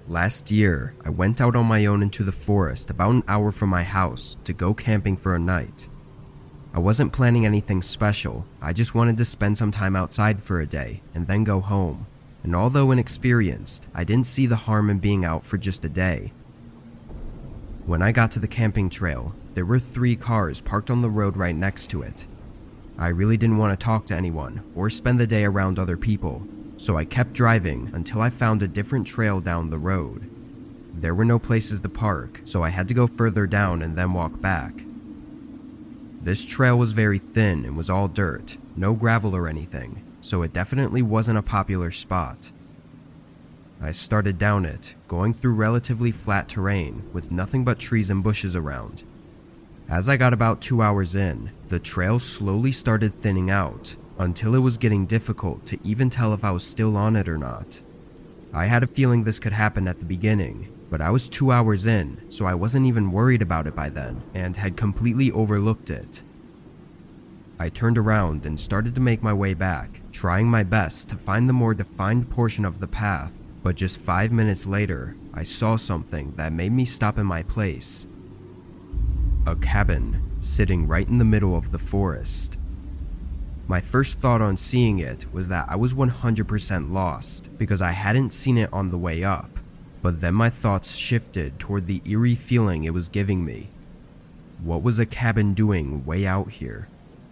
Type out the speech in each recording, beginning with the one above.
Last year, I went out on my own into the forest about an hour from my house to go camping for a night. I wasn't planning anything special, I just wanted to spend some time outside for a day and then go home. And although inexperienced, I didn't see the harm in being out for just a day. When I got to the camping trail, there were 3 cars parked on the road right next to it. I really didn't want to talk to anyone or spend the day around other people, so I kept driving until I found a different trail down the road. There were no places to park, so I had to go further down and then walk back. This trail was very thin and was all dirt, no gravel or anything, so it definitely wasn't a popular spot. I started down it, going through relatively flat terrain with nothing but trees and bushes around. As I got about 2 hours in, the trail slowly started thinning out, until it was getting difficult to even tell if I was still on it or not. I had a feeling this could happen at the beginning, but I was 2 hours in, so I wasn't even worried about it by then, and had completely overlooked it. I turned around and started to make my way back, trying my best to find the more defined portion of the path, but just 5 minutes later, I saw something that made me stop in my place. A cabin, sitting right in the middle of the forest. My first thought on seeing it was that I was 100% lost because I hadn't seen it on the way up, but then my thoughts shifted toward the eerie feeling it was giving me. What was a cabin doing way out here?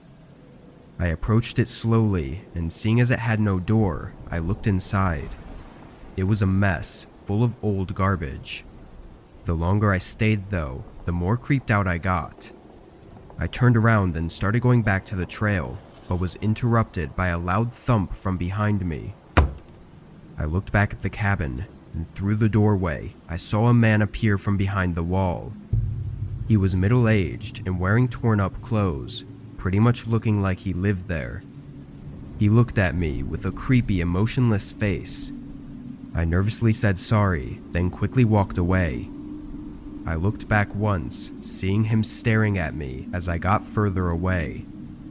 I approached it slowly, and seeing as it had no door, I looked inside. It was a mess, full of old garbage. The longer I stayed though, the more creeped out I got. I turned around and started going back to the trail, but was interrupted by a loud thump from behind me. I looked back at the cabin, and through the doorway, I saw a man appear from behind the wall. He was middle-aged and wearing torn-up clothes, pretty much looking like he lived there. He looked at me with a creepy, emotionless face. I nervously said sorry, then quickly walked away. I looked back once, seeing him staring at me as I got further away.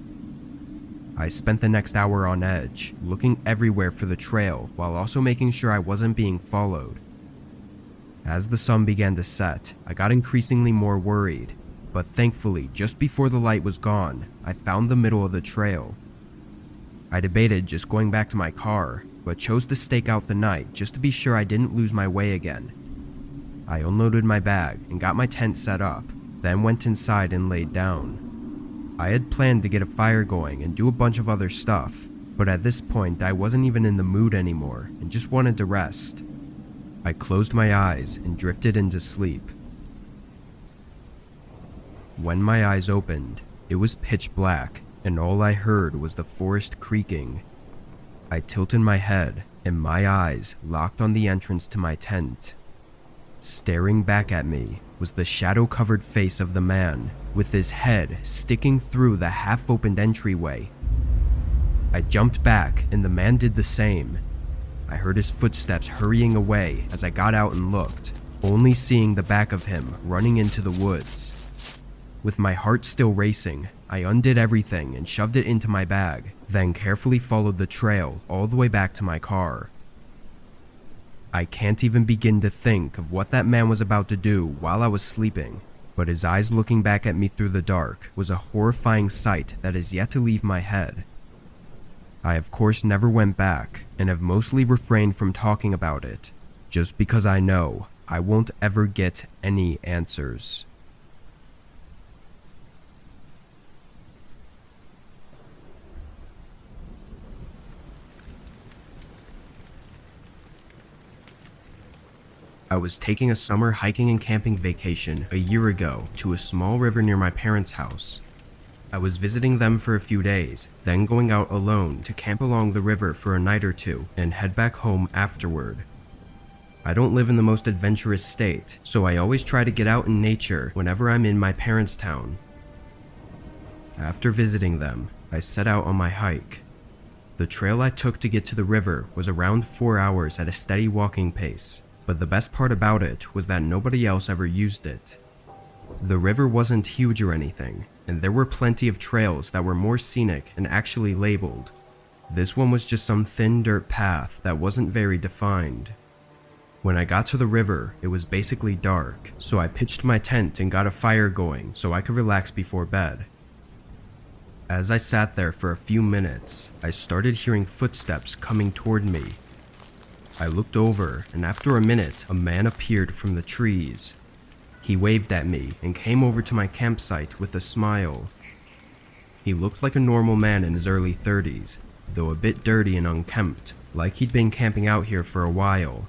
I spent the next hour on edge, looking everywhere for the trail while also making sure I wasn't being followed. As the sun began to set, I got increasingly more worried, but thankfully, just before the light was gone, I found the middle of the trail. I debated just going back to my car, but chose to stake out the night just to be sure I didn't lose my way again. I unloaded my bag and got my tent set up, then went inside and laid down. I had planned to get a fire going and do a bunch of other stuff, but at this point I wasn't even in the mood anymore and just wanted to rest. I closed my eyes and drifted into sleep. When my eyes opened, it was pitch black, and all I heard was the forest creaking. I tilted my head, and my eyes locked on the entrance to my tent. Staring back at me was the shadow-covered face of the man, with his head sticking through the half-opened entryway. I jumped back, and the man did the same. I heard his footsteps hurrying away as I got out and looked, only seeing the back of him running into the woods. With my heart still racing, I undid everything and shoved it into my bag, then carefully followed the trail all the way back to my car. I can't even begin to think of what that man was about to do while I was sleeping, but his eyes looking back at me through the dark was a horrifying sight that is yet to leave my head. I of course never went back, and have mostly refrained from talking about it, just because I know I won't ever get any answers. I was taking a summer hiking and camping vacation a year ago to a small river near my parents' house. I was visiting them for a few days, then going out alone to camp along the river for a night or two and head back home afterward. I don't live in the most adventurous state, so I always try to get out in nature whenever I'm in my parents' town. After visiting them, I set out on my hike. The trail I took to get to the river was around 4 hours at a steady walking pace. But the best part about it was that nobody else ever used it. The river wasn't huge or anything, and there were plenty of trails that were more scenic and actually labeled. This one was just some thin dirt path that wasn't very defined. When I got to the river, it was basically dark, so I pitched my tent and got a fire going so I could relax before bed. As I sat there for a few minutes, I started hearing footsteps coming toward me. I looked over, and after a minute, a man appeared from the trees. He waved at me and came over to my campsite with a smile. He looked like a normal man in his early 30s, though a bit dirty and unkempt, like he'd been camping out here for a while.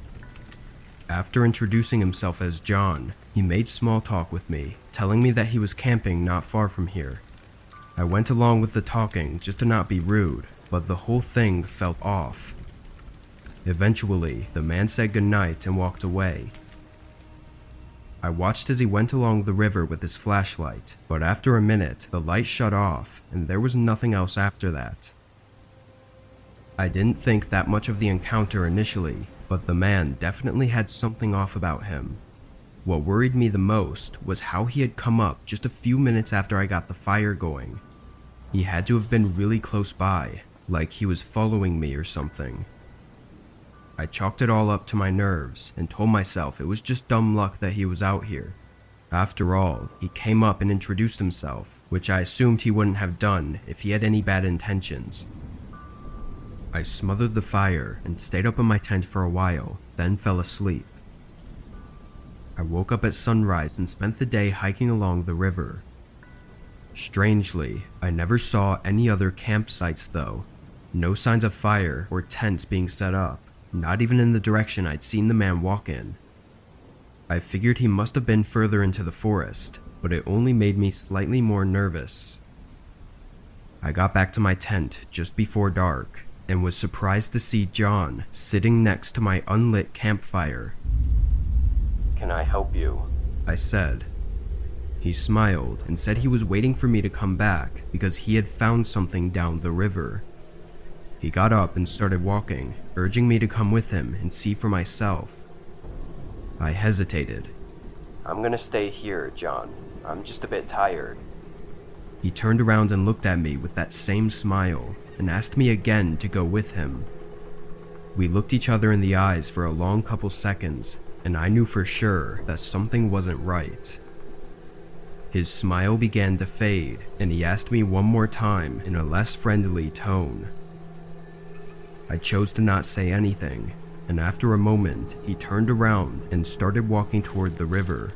After introducing himself as John, he made small talk with me, telling me that he was camping not far from here. I went along with the talking just to not be rude, but the whole thing felt off. Eventually, the man said goodnight and walked away. I watched as he went along the river with his flashlight, but after a minute, the light shut off, and there was nothing else after that. I didn't think that much of the encounter initially, but the man definitely had something off about him. What worried me the most was how he had come up just a few minutes after I got the fire going. He had to have been really close by, like he was following me or something. I chalked it all up to my nerves and told myself it was just dumb luck that he was out here. After all, he came up and introduced himself, which I assumed he wouldn't have done if he had any bad intentions. I smothered the fire and stayed up in my tent for a while, then fell asleep. I woke up at sunrise and spent the day hiking along the river. Strangely, I never saw any other campsites though. No signs of fire or tents being set up, not even in the direction I'd seen the man walk in. I figured he must have been further into the forest, but it only made me slightly more nervous. I got back to my tent just before dark, and was surprised to see John sitting next to my unlit campfire. "Can I help you?" I said. He smiled and said he was waiting for me to come back because he had found something down the river. He got up and started walking, urging me to come with him and see for myself. I hesitated. "I'm gonna stay here, John. I'm just a bit tired." He turned around and looked at me with that same smile and asked me again to go with him. We looked each other in the eyes for a long couple seconds, and I knew for sure that something wasn't right. His smile began to fade, and he asked me one more time in a less friendly tone. I chose to not say anything, and after a moment, he turned around and started walking toward the river.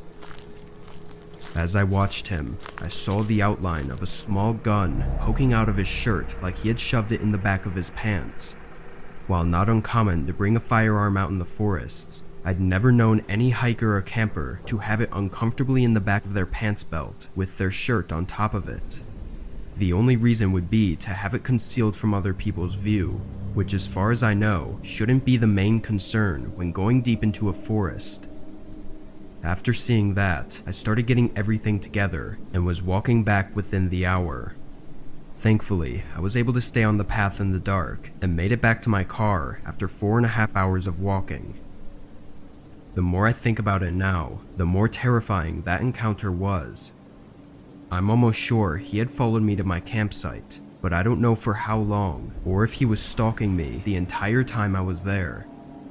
As I watched him, I saw the outline of a small gun poking out of his shirt like he had shoved it in the back of his pants. While not uncommon to bring a firearm out in the forests, I'd never known any hiker or camper to have it uncomfortably in the back of their pants belt with their shirt on top of it. The only reason would be to have it concealed from other people's view, which as far as I know, shouldn't be the main concern when going deep into a forest. After seeing that, I started getting everything together and was walking back within the hour. Thankfully, I was able to stay on the path in the dark and made it back to my car after 4.5 hours of walking. The more I think about it now, the more terrifying that encounter was. I'm almost sure he had followed me to my campsite, but I don't know for how long, or if he was stalking me the entire time I was there.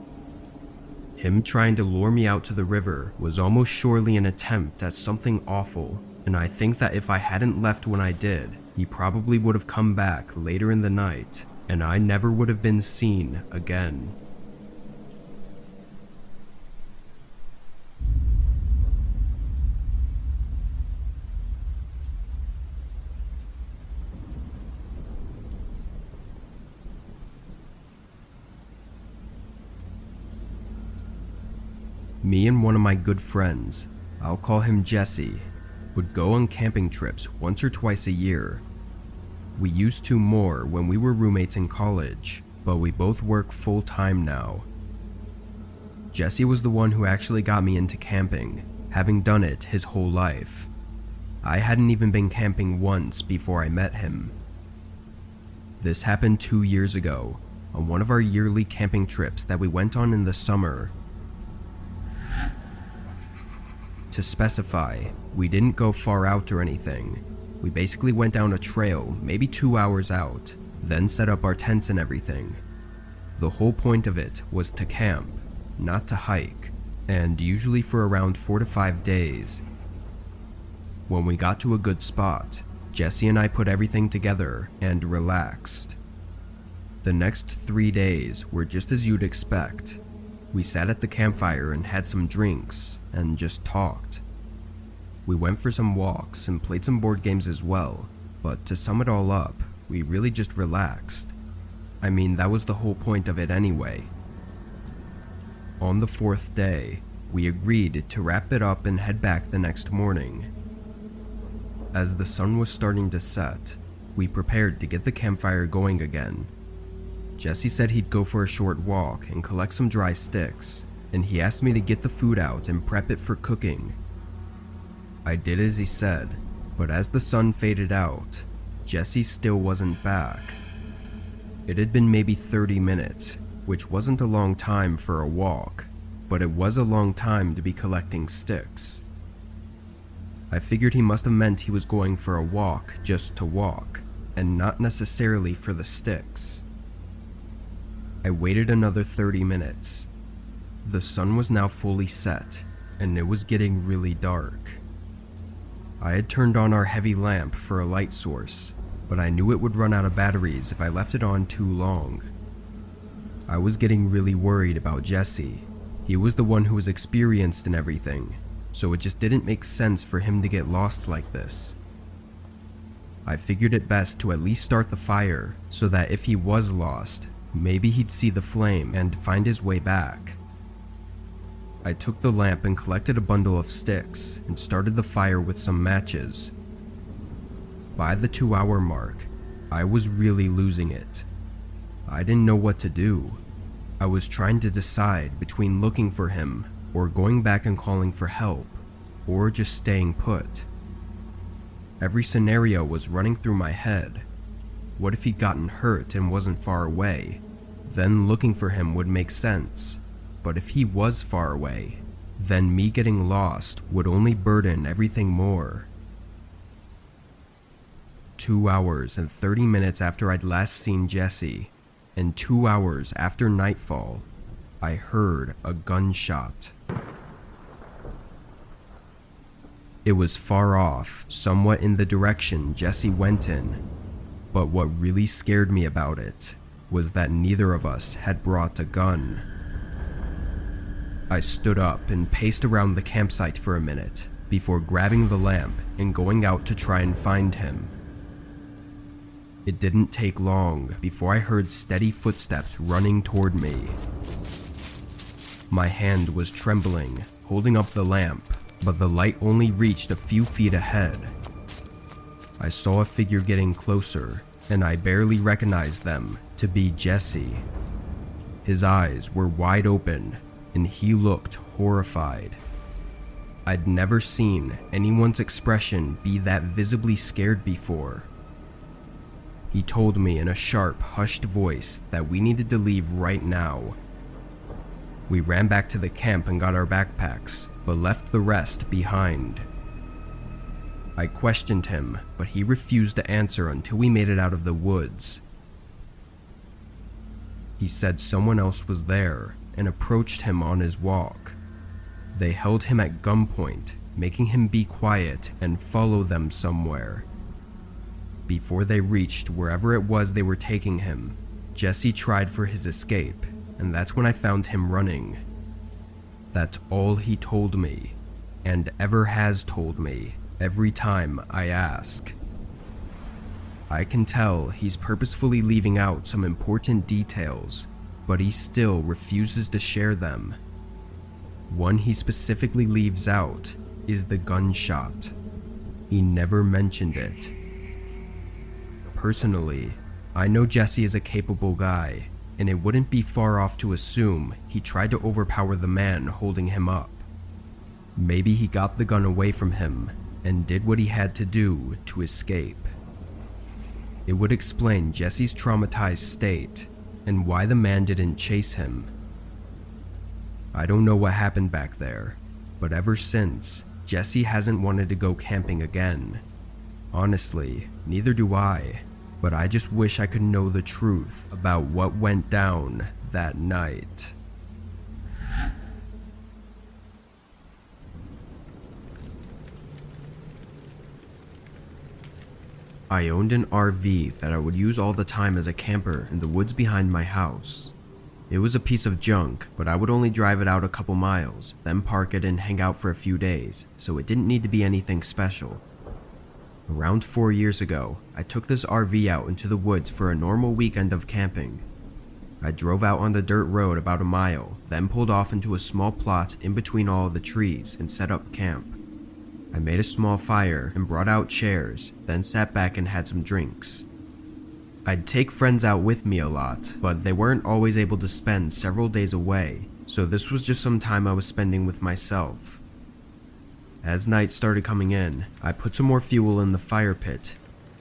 Him trying to lure me out to the river was almost surely an attempt at something awful, and I think that if I hadn't left when I did, he probably would have come back later in the night, and I never would have been seen again. Me and one of my good friends, I'll call him Jesse, would go on camping trips once or twice a year. We used to more when we were roommates in college, but we both work full-time now. Jesse was the one who actually got me into camping, having done it his whole life. I hadn't even been camping once before I met him. This happened 2 years ago, on one of our yearly camping trips that we went on in the summer. To specify, we didn't go far out or anything. We basically went down a trail, maybe 2 hours out, then set up our tents and everything. The whole point of it was to camp, not to hike, and usually for around 4 to 5 days. When we got to a good spot, Jesse and I put everything together and relaxed. The next 3 days were just as you'd expect. We sat at the campfire and had some drinks and just talked. We went for some walks and played some board games as well, but to sum it all up, we really just relaxed. I mean, that was the whole point of it anyway. On the 4th day, we agreed to wrap it up and head back the next morning. As the sun was starting to set, we prepared to get the campfire going again. Jesse said he'd go for a short walk and collect some dry sticks, and he asked me to get the food out and prep it for cooking. I did as he said, but as the sun faded out, Jesse still wasn't back. It had been maybe 30 minutes, which wasn't a long time for a walk, but it was a long time to be collecting sticks. I figured he must have meant he was going for a walk just to walk, and not necessarily for the sticks. I waited another 30 minutes. The sun was now fully set, and it was getting really dark. I had turned on our heavy lamp for a light source, but I knew it would run out of batteries if I left it on too long. I was getting really worried about Jesse. He was the one who was experienced in everything, so it just didn't make sense for him to get lost like this. I figured it best to at least start the fire so that if he was lost, maybe he'd see the flame and find his way back. I took the lamp and collected a bundle of sticks and started the fire with some matches. By the 2-hour mark, I was really losing it. I didn't know what to do. I was trying to decide between looking for him or going back and calling for help, or just staying put. Every scenario was running through my head. What if he'd gotten hurt and wasn't far away? Then looking for him would make sense. But if he was far away, then me getting lost would only burden everything more. 2 hours and 30 minutes after I'd last seen Jesse, and 2 hours after nightfall, I heard a gunshot. It was far off, somewhat in the direction Jesse went in, but what really scared me about it was that neither of us had brought a gun. I stood up and paced around the campsite for a minute before grabbing the lamp and going out to try and find him. It didn't take long before I heard steady footsteps running toward me. My hand was trembling, holding up the lamp, but the light only reached a few feet ahead. I saw a figure getting closer, and I barely recognized them to be Jesse. His eyes were wide open, and he looked horrified. I'd never seen anyone's expression be that visibly scared before. He told me in a sharp, hushed voice that we needed to leave right now. We ran back to the camp and got our backpacks, but left the rest behind. I questioned him, but he refused to answer until we made it out of the woods. He said someone else was there and approached him on his walk. They held him at gunpoint, making him be quiet and follow them somewhere. Before they reached wherever it was they were taking him, Jesse tried for his escape, and that's when I found him running. That's all he told me, and ever has told me every time I ask. I can tell he's purposefully leaving out some important details, but he still refuses to share them. One he specifically leaves out is the gunshot. He never mentioned it. Personally, I know Jesse is a capable guy, and it wouldn't be far off to assume he tried to overpower the man holding him up. Maybe he got the gun away from him and did what he had to do to escape. It would explain Jesse's traumatized state and why the man didn't chase him. I don't know what happened back there, but ever since, Jesse hasn't wanted to go camping again. Honestly, neither do I, but I just wish I could know the truth about what went down that night. I owned an RV that I would use all the time as a camper in the woods behind my house. It was a piece of junk, but I would only drive it out a couple miles, then park it and hang out for a few days, so it didn't need to be anything special. Around 4 years ago, I took this RV out into the woods for a normal weekend of camping. I drove out on the dirt road about a mile, then pulled off into a small plot in between all of the trees and set up camp. I made a small fire and brought out chairs, then sat back and had some drinks. I'd take friends out with me a lot, but they weren't always able to spend several days away, so this was just some time I was spending with myself. As night started coming in, I put some more fuel in the fire pit.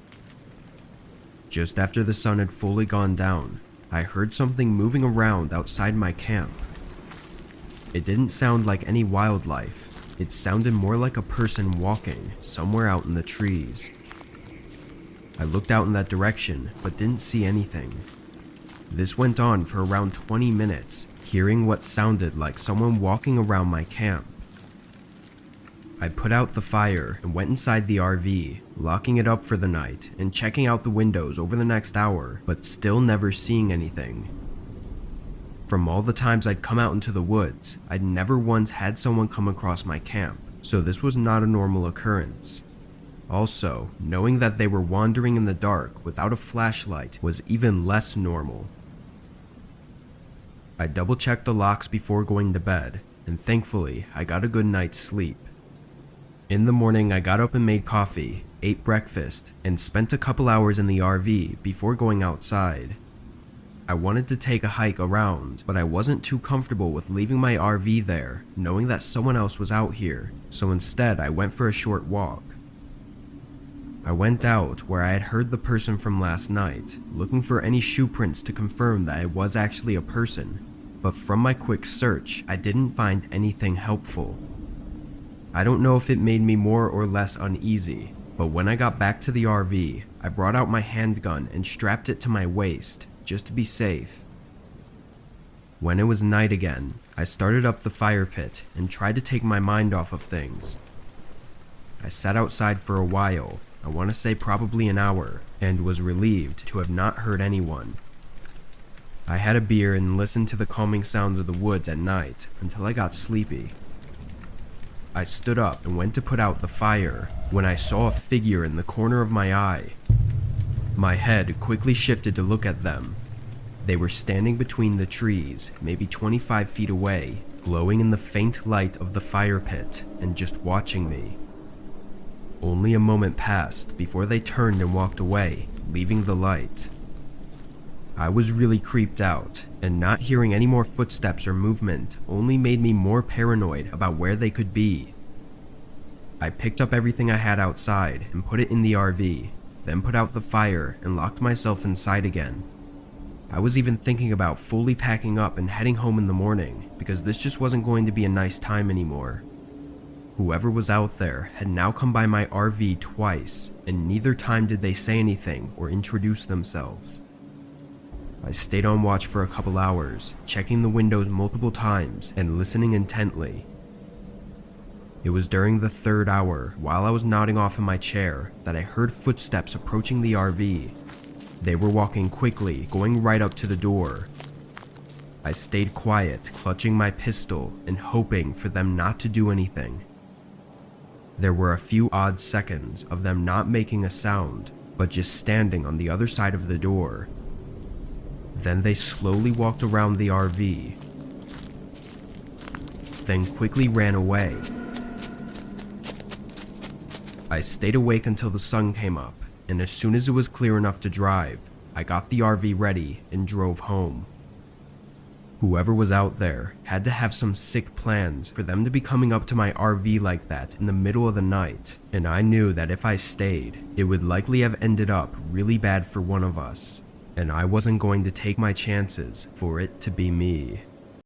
Just after the sun had fully gone down, I heard something moving around outside my camp. It didn't sound like any wildlife. It sounded more like a person walking somewhere out in the trees. I looked out in that direction, but didn't see anything. This went on for around 20 minutes, hearing what sounded like someone walking around my camp. I put out the fire and went inside the RV, locking it up for the night and checking out the windows over the next hour, but still never seeing anything. From all the times I'd come out into the woods, I'd never once had someone come across my camp, so this was not a normal occurrence. Also, knowing that they were wandering in the dark without a flashlight was even less normal. I double-checked the locks before going to bed, and thankfully, I got a good night's sleep. In the morning, I got up and made coffee, ate breakfast, and spent a couple hours in the RV before going outside. I wanted to take a hike around, but I wasn't too comfortable with leaving my RV there, knowing that someone else was out here, so instead I went for a short walk. I went out where I had heard the person from last night, looking for any shoe prints to confirm that it was actually a person, but from my quick search, I didn't find anything helpful. I don't know if it made me more or less uneasy, but when I got back to the RV, I brought out my handgun and strapped it to my waist, just to be safe. When it was night again, I started up the fire pit and tried to take my mind off of things. I sat outside for a while, I want to say probably an hour, and was relieved to have not heard anyone. I had a beer and listened to the calming sounds of the woods at night until I got sleepy. I stood up and went to put out the fire when I saw a figure in the corner of my eye. My head quickly shifted to look at them. They were standing between the trees, maybe 25 feet away, glowing in the faint light of the fire pit and just watching me. Only a moment passed before they turned and walked away, leaving the light. I was really creeped out, and not hearing any more footsteps or movement only made me more paranoid about where they could be. I picked up everything I had outside and put it in the RV, then put out the fire and locked myself inside again. I was even thinking about fully packing up and heading home in the morning, because this just wasn't going to be a nice time anymore. Whoever was out there had now come by my RV twice, and neither time did they say anything or introduce themselves. I stayed on watch for a couple hours, checking the windows multiple times and listening intently. It was during the third hour, while I was nodding off in my chair, that I heard footsteps approaching the RV. They were walking quickly, going right up to the door. I stayed quiet, clutching my pistol and hoping for them not to do anything. There were a few odd seconds of them not making a sound, but just standing on the other side of the door. Then they slowly walked around the RV, then quickly ran away. I stayed awake until the sun came up, and as soon as it was clear enough to drive, I got the RV ready and drove home. Whoever was out there had to have some sick plans for them to be coming up to my RV like that in the middle of the night, and I knew that if I stayed, it would likely have ended up really bad for one of us, and I wasn't going to take my chances for it to be me.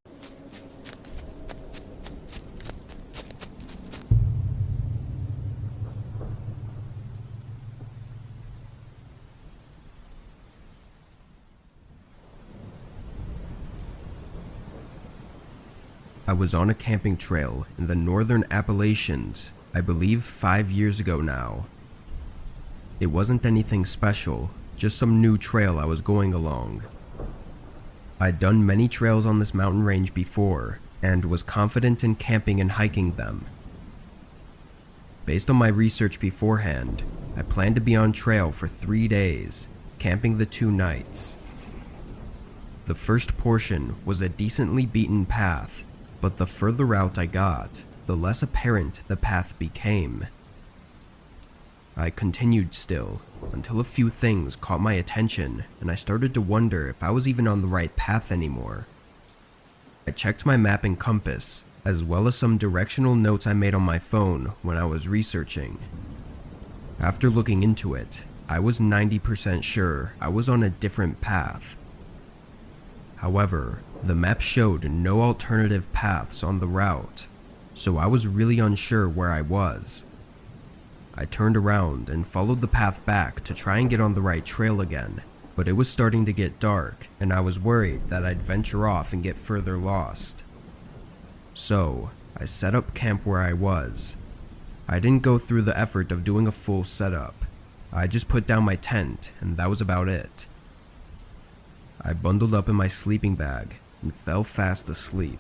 I was on a camping trail in the northern Appalachians, I believe 5 years ago now. It wasn't anything special, just some new trail I was going along. I'd done many trails on this mountain range before, and was confident in camping and hiking them. Based on my research beforehand, I planned to be on trail for 3 days, camping the 2 nights. The first portion was a decently beaten path, but the further out I got, the less apparent the path became. I continued still, until a few things caught my attention and I started to wonder if I was even on the right path anymore. I checked my map and compass, as well as some directional notes I made on my phone when I was researching. After looking into it, I was 90% sure I was on a different path. However, the map showed no alternative paths on the route, so I was really unsure where I was. I turned around and followed the path back to try and get on the right trail again, but it was starting to get dark and I was worried that I'd venture off and get further lost. So, I set up camp where I was. I didn't go through the effort of doing a full setup. I just put down my tent and that was about it. I bundled up in my sleeping bag and fell fast asleep.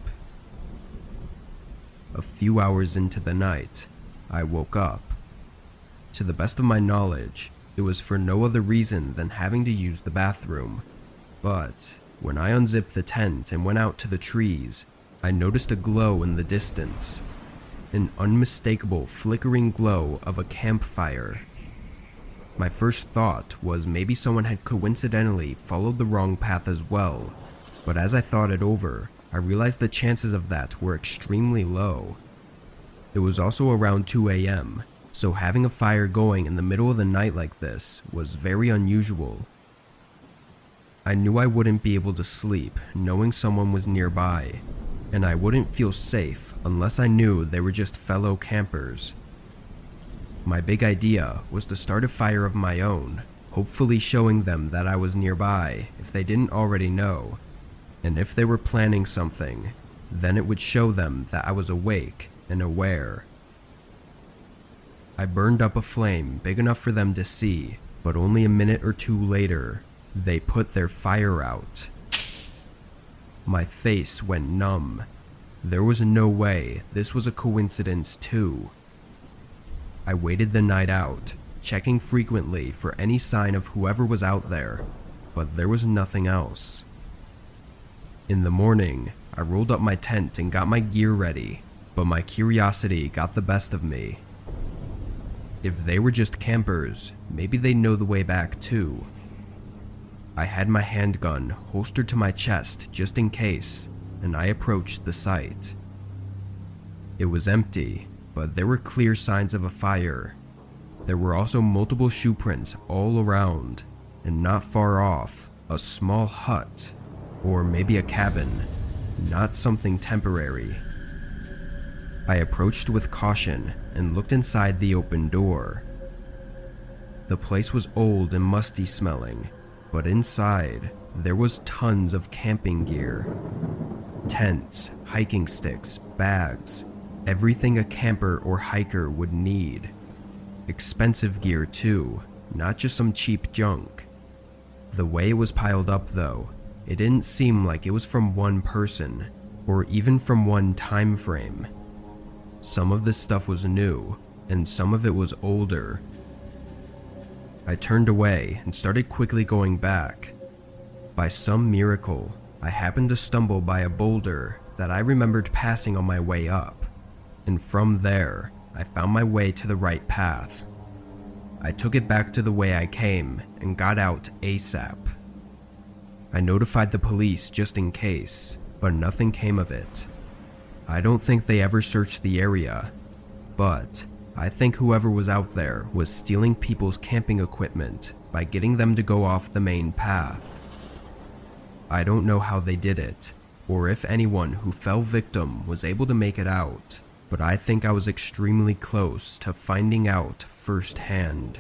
A few hours into the night, I woke up. To the best of my knowledge, it was for no other reason than having to use the bathroom. But when I unzipped the tent and went out to the trees, I noticed a glow in the distance. An unmistakable flickering glow of a campfire. My first thought was maybe someone had coincidentally followed the wrong path as well, but as I thought it over, I realized the chances of that were extremely low. It was also around 2 a.m., so having a fire going in the middle of the night like this was very unusual. I knew I wouldn't be able to sleep knowing someone was nearby, and I wouldn't feel safe unless I knew they were just fellow campers. My big idea was to start a fire of my own, hopefully showing them that I was nearby if they didn't already know, and if they were planning something, then it would show them that I was awake and aware. I burned up a flame big enough for them to see, but only a minute or 2 later, they put their fire out. My face went numb. There was no way this was a coincidence too. I waited the night out, checking frequently for any sign of whoever was out there, but there was nothing else. In the morning, I rolled up my tent and got my gear ready, but my curiosity got the best of me. If they were just campers, maybe they'd know the way back too. I had my handgun holstered to my chest just in case, and I approached the site. It was empty, but there were clear signs of a fire. There were also multiple shoe prints all around, and not far off, a small hut, or maybe a cabin, not something temporary. I approached with caution and looked inside the open door. The place was old and musty smelling, but inside there was tons of camping gear. Tents, hiking sticks, bags, everything a camper or hiker would need. Expensive gear too, not just some cheap junk. The way it was piled up though, it didn't seem like it was from one person, or even from one time frame. Some of this stuff was new, and some of it was older. I turned away and started quickly going back. By some miracle, I happened to stumble by a boulder that I remembered passing on my way up, and from there, I found my way to the right path. I took it back to the way I came and got out ASAP. I notified the police just in case, but nothing came of it. I don't think they ever searched the area, but I think whoever was out there was stealing people's camping equipment by getting them to go off the main path. I don't know how they did it, or if anyone who fell victim was able to make it out, but I think I was extremely close to finding out firsthand.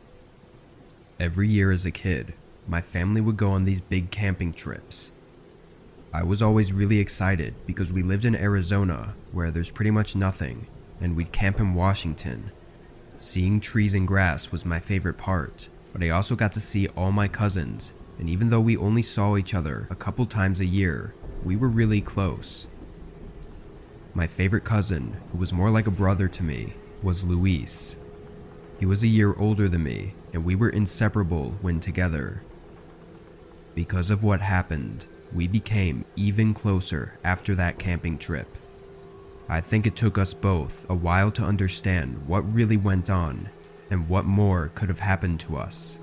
Every year as a kid, my family would go on these big camping trips. I was always really excited because we lived in Arizona where there's pretty much nothing, and we'd camp in Washington. Seeing trees and grass was my favorite part, but I also got to see all my cousins, and even though we only saw each other a couple times a year, we were really close. My favorite cousin, who was more like a brother to me, was Luis. He was a year older than me, and we were inseparable when together. Because of what happened, we became even closer after that camping trip. I think it took us both a while to understand what really went on and what more could have happened to us.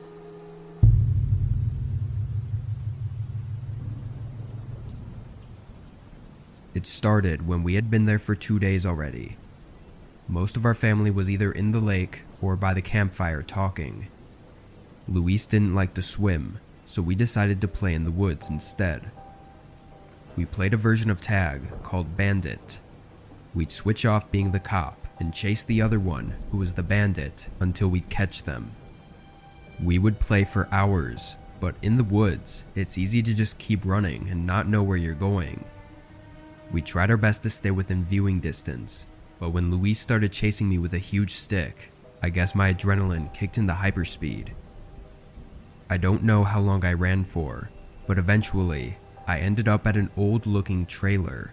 It started when we had been there for 2 days already. Most of our family was either in the lake or by the campfire talking. Luis didn't like to swim, so we decided to play in the woods instead. We played a version of tag called Bandit. We'd switch off being the cop and chase the other one, who was the bandit, until we'd catch them. We would play for hours, but in the woods, it's easy to just keep running and not know where you're going. We tried our best to stay within viewing distance, but when Luis started chasing me with a huge stick, I guess my adrenaline kicked into hyperspeed. I don't know how long I ran for, but eventually, I ended up at an old-looking trailer.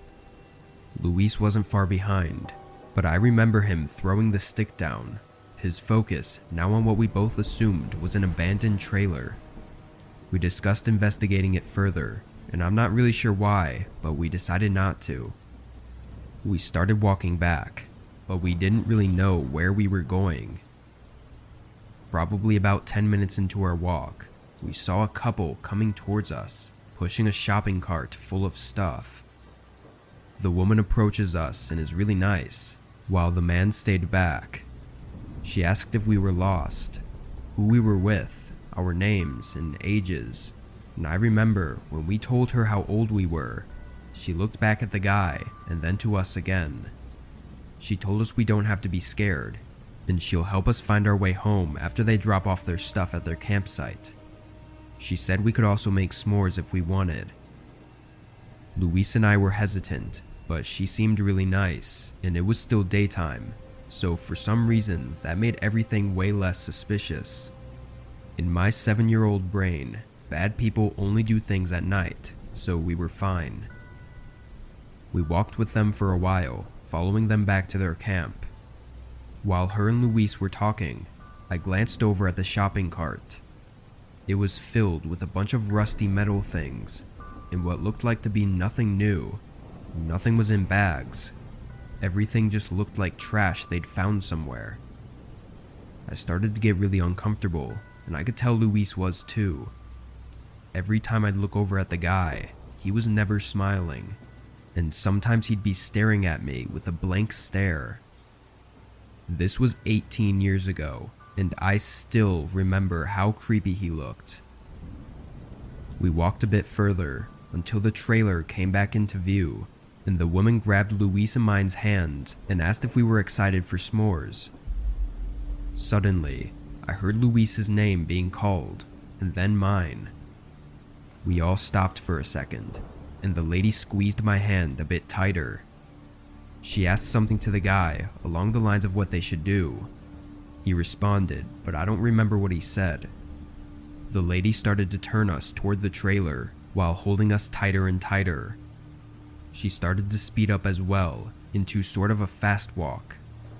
Luis wasn't far behind, but I remember him throwing the stick down, his focus now on what we both assumed was an abandoned trailer. We discussed investigating it further, and I'm not really sure why, but we decided not to. We started walking back, but we didn't really know where we were going. Probably about 10 minutes into our walk, we saw a couple coming towards us, pushing a shopping cart full of stuff. The woman approaches us and is really nice, while the man stayed back. She asked if we were lost, who we were with, our names and ages, and I remember when we told her how old we were, she looked back at the guy and then to us again. She told us we don't have to be scared, and she'll help us find our way home after they drop off their stuff at their campsite. She said we could also make s'mores if we wanted. Luis and I were hesitant, but she seemed really nice, and it was still daytime, so for some reason that made everything way less suspicious. In my 7-year-old brain, bad people only do things at night, so we were fine. We walked with them for a while, following them back to their camp. While her and Luis were talking, I glanced over at the shopping cart. It was filled with a bunch of rusty metal things, and what looked like to be nothing new. Nothing was in bags. Everything just looked like trash they'd found somewhere. I started to get really uncomfortable, and I could tell Luis was too. Every time I'd look over at the guy, he was never smiling, and sometimes he'd be staring at me with a blank stare. This was 18 years ago, and I still remember how creepy he looked. We walked a bit further until the trailer came back into view, and the woman grabbed Luis and mine's hand and asked if we were excited for s'mores. Suddenly, I heard Luis's name being called, and then mine. We all stopped for a second, and the lady squeezed my hand a bit tighter. She asked something to the guy along the lines of what they should do. He responded, but I don't remember what he said. The lady started to turn us toward the trailer while holding us tighter and tighter. She started to speed up as well, into sort of a fast walk.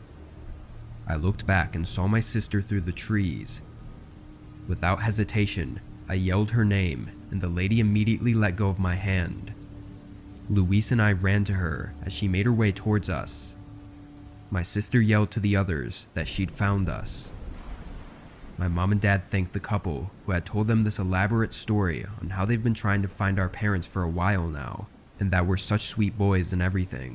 I looked back and saw my sister through the trees. Without hesitation, I yelled her name, and the lady immediately let go of my hand. Luis and I ran to her as she made her way towards us. My sister yelled to the others that she'd found us. My mom and dad thanked the couple who had told them this elaborate story on how they've been trying to find our parents for a while now, and that we're such sweet boys and everything.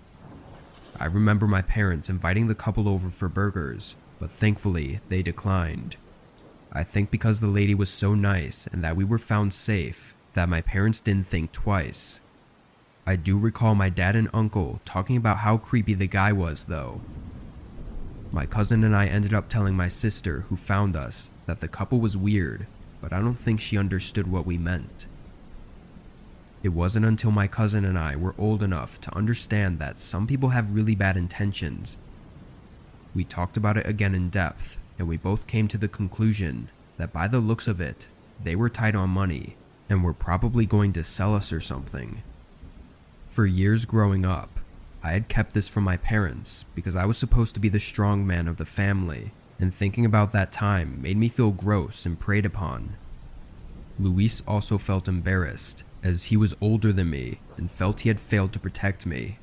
I remember my parents inviting the couple over for burgers, but thankfully they declined. I think because the lady was so nice and that we were found safe, that my parents didn't think twice. I do recall my dad and uncle talking about how creepy the guy was though. My cousin and I ended up telling my sister who found us that the couple was weird, but I don't think she understood what we meant. It wasn't until my cousin and I were old enough to understand that some people have really bad intentions. We talked about it again in depth, and we both came to the conclusion that by the looks of it, they were tight on money and were probably going to sell us or something. For years growing up, I had kept this from my parents because I was supposed to be the strong man of the family, and thinking about that time made me feel gross and preyed upon. Luis also felt embarrassed, as he was older than me and felt he had failed to protect me.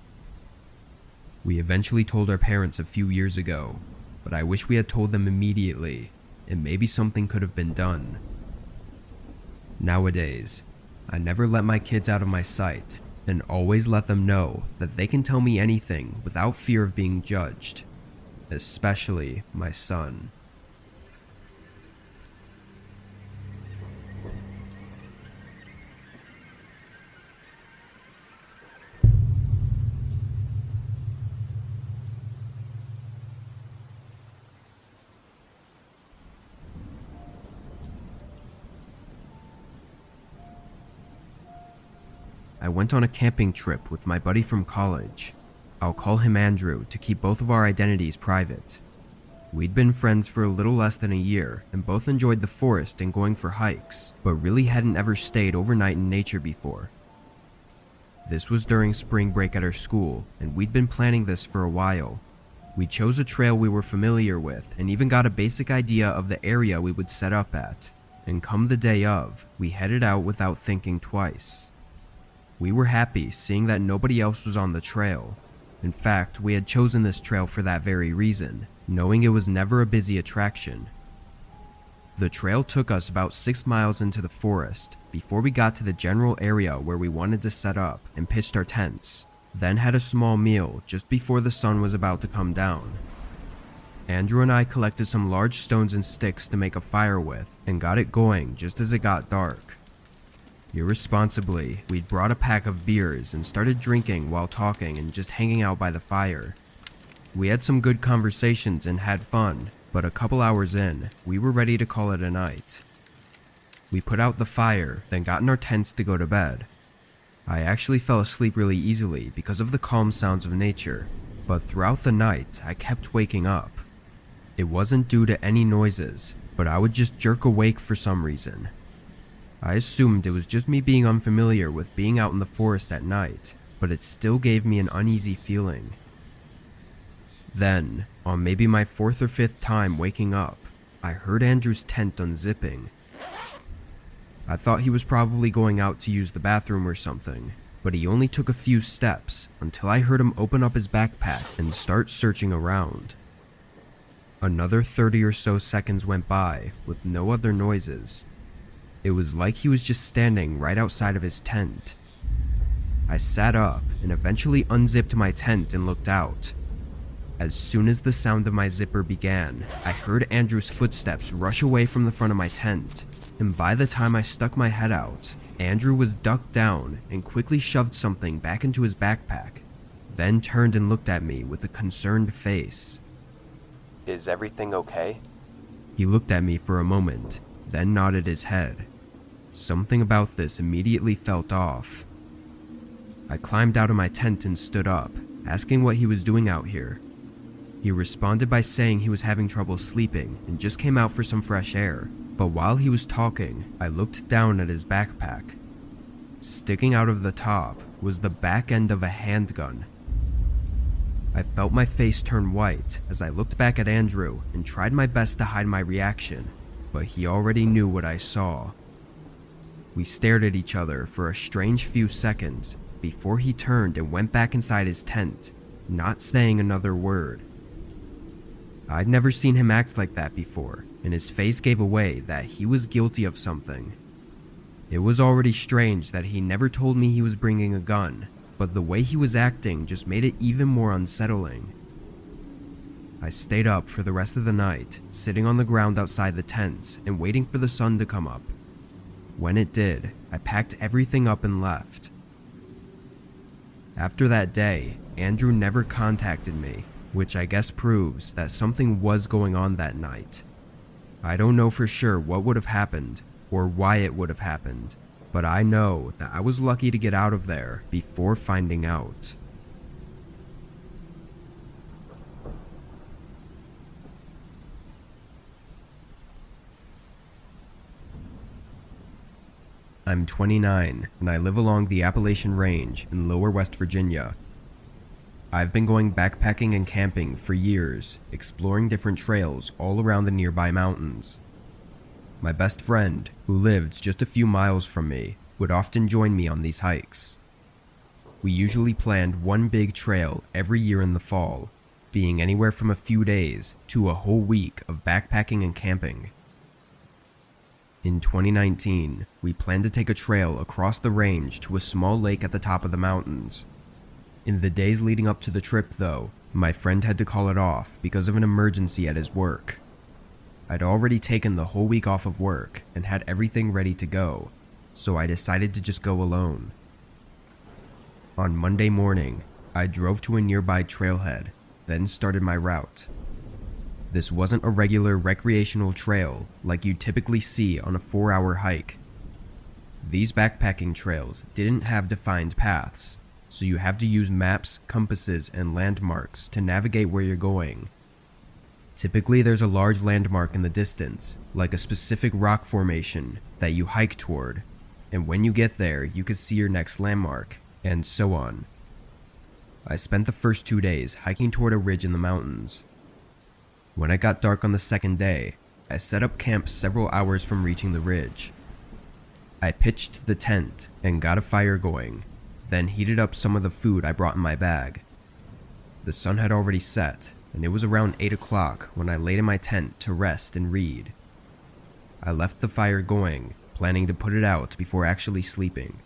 We eventually told our parents a few years ago, but I wish we had told them immediately, and maybe something could have been done. Nowadays, I never let my kids out of my sight, and always let them know that they can tell me anything without fear of being judged, especially my son. I went on a camping trip with my buddy from college. I'll call him Andrew to keep both of our identities private. We'd been friends for a little less than a year and both enjoyed the forest and going for hikes, but really hadn't ever stayed overnight in nature before. This was during spring break at our school, and we'd been planning this for a while. We chose a trail we were familiar with and even got a basic idea of the area we would set up at, and come the day of, we headed out without thinking twice. We were happy seeing that nobody else was on the trail. In fact, we had chosen this trail for that very reason, knowing it was never a busy attraction. The trail took us about 6 miles into the forest before we got to the general area where we wanted to set up and pitched our tents, then had a small meal just before the sun was about to come down. Andrew and I collected some large stones and sticks to make a fire with and got it going just as it got dark. Irresponsibly, we'd brought a pack of beers and started drinking while talking and just hanging out by the fire. We had some good conversations and had fun, but a couple hours in, we were ready to call it a night. We put out the fire, then got in our tents to go to bed. I actually fell asleep really easily because of the calm sounds of nature, but throughout the night, I kept waking up. It wasn't due to any noises, but I would just jerk awake for some reason. I assumed it was just me being unfamiliar with being out in the forest at night, but it still gave me an uneasy feeling. Then, on maybe my 4th or 5th time waking up, I heard Andrew's tent unzipping. I thought he was probably going out to use the bathroom or something, but he only took a few steps until I heard him open up his backpack and start searching around. Another 30 or so seconds went by with no other noises. It was like he was just standing right outside of his tent. I sat up and eventually unzipped my tent and looked out. As soon as the sound of my zipper began, I heard Andrew's footsteps rush away from the front of my tent, and by the time I stuck my head out, Andrew was ducked down and quickly shoved something back into his backpack, then turned and looked at me with a concerned face. "Is everything okay?" He looked at me for a moment, then nodded his head. Something about this immediately felt off. I climbed out of my tent and stood up, asking what he was doing out here. He responded by saying he was having trouble sleeping and just came out for some fresh air, but while he was talking, I looked down at his backpack. Sticking out of the top was the back end of a handgun. I felt my face turn white as I looked back at Andrew and tried my best to hide my reaction, but he already knew what I saw. We stared at each other for a strange few seconds before he turned and went back inside his tent, not saying another word. I'd never seen him act like that before, and his face gave away that he was guilty of something. It was already strange that he never told me he was bringing a gun, but the way he was acting just made it even more unsettling. I stayed up for the rest of the night, sitting on the ground outside the tents and waiting for the sun to come up. When it did, I packed everything up and left. After that day, Andrew never contacted me, which I guess proves that something was going on that night. I don't know for sure what would have happened or why it would have happened, but I know that I was lucky to get out of there before finding out. I'm 29 and I live along the Appalachian Range in lower West Virginia. I've been going backpacking and camping for years, exploring different trails all around the nearby mountains. My best friend, who lived just a few miles from me, would often join me on these hikes. We usually planned one big trail every year in the fall, being anywhere from a few days to a whole week of backpacking and camping. In 2019, we planned to take a trail across the range to a small lake at the top of the mountains. In the days leading up to the trip, though, my friend had to call it off because of an emergency at his work. I'd already taken the whole week off of work and had everything ready to go, so I decided to just go alone. On Monday morning, I drove to a nearby trailhead, then started my route. This wasn't a regular recreational trail like you'd typically see on a 4-hour hike. These backpacking trails didn't have defined paths, so you have to use maps, compasses, and landmarks to navigate where you're going. Typically, there's a large landmark in the distance, like a specific rock formation that you hike toward, and when you get there, you could see your next landmark, and so on. I spent the first 2 days hiking toward a ridge in the mountains. When it got dark on the second day, I set up camp several hours from reaching the ridge. I pitched the tent and got a fire going, then heated up some of the food I brought in my bag. The sun had already set, and it was around 8 o'clock when I laid in my tent to rest and read. I left the fire going, planning to put it out before actually sleeping.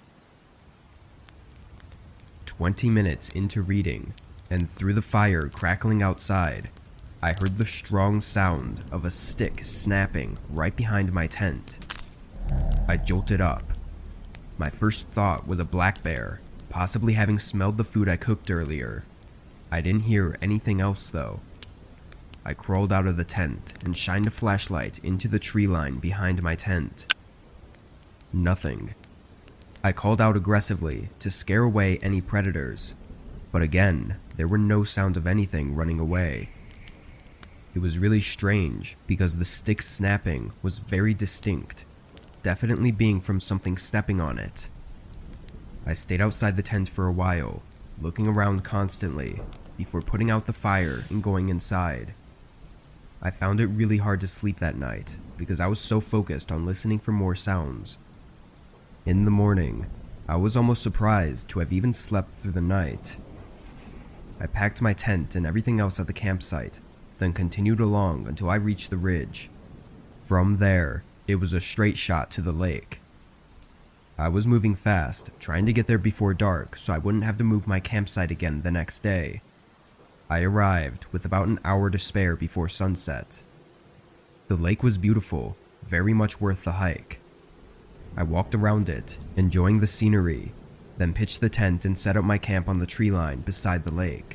20 minutes into reading, and through the fire crackling outside, I heard the strong sound of a stick snapping right behind my tent. I jolted up. My first thought was a black bear, possibly having smelled the food I cooked earlier. I didn't hear anything else though. I crawled out of the tent and shined a flashlight into the tree line behind my tent. Nothing. I called out aggressively to scare away any predators, but again, there were no sounds of anything running away. It was really strange because the stick snapping was very distinct, definitely being from something stepping on it. I stayed outside the tent for a while, looking around constantly, before putting out the fire and going inside. I found it really hard to sleep that night because I was so focused on listening for more sounds. In the morning, I was almost surprised to have even slept through the night. I packed my tent and everything else at the campsite, then continued along until I reached the ridge. From there, it was a straight shot to the lake. I was moving fast, trying to get there before dark so I wouldn't have to move my campsite again the next day. I arrived with about an hour to spare before sunset. The lake was beautiful, very much worth the hike. I walked around it, enjoying the scenery, then pitched the tent and set up my camp on the tree line beside the lake.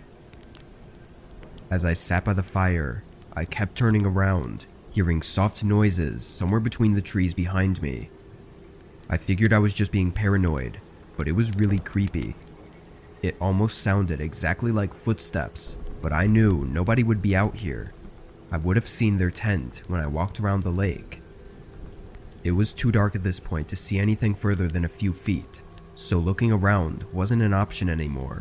As I sat by the fire, I kept turning around, hearing soft noises somewhere between the trees behind me. I figured I was just being paranoid, but it was really creepy. It almost sounded exactly like footsteps, but I knew nobody would be out here. I would have seen their tent when I walked around the lake. It was too dark at this point to see anything further than a few feet, so looking around wasn't an option anymore.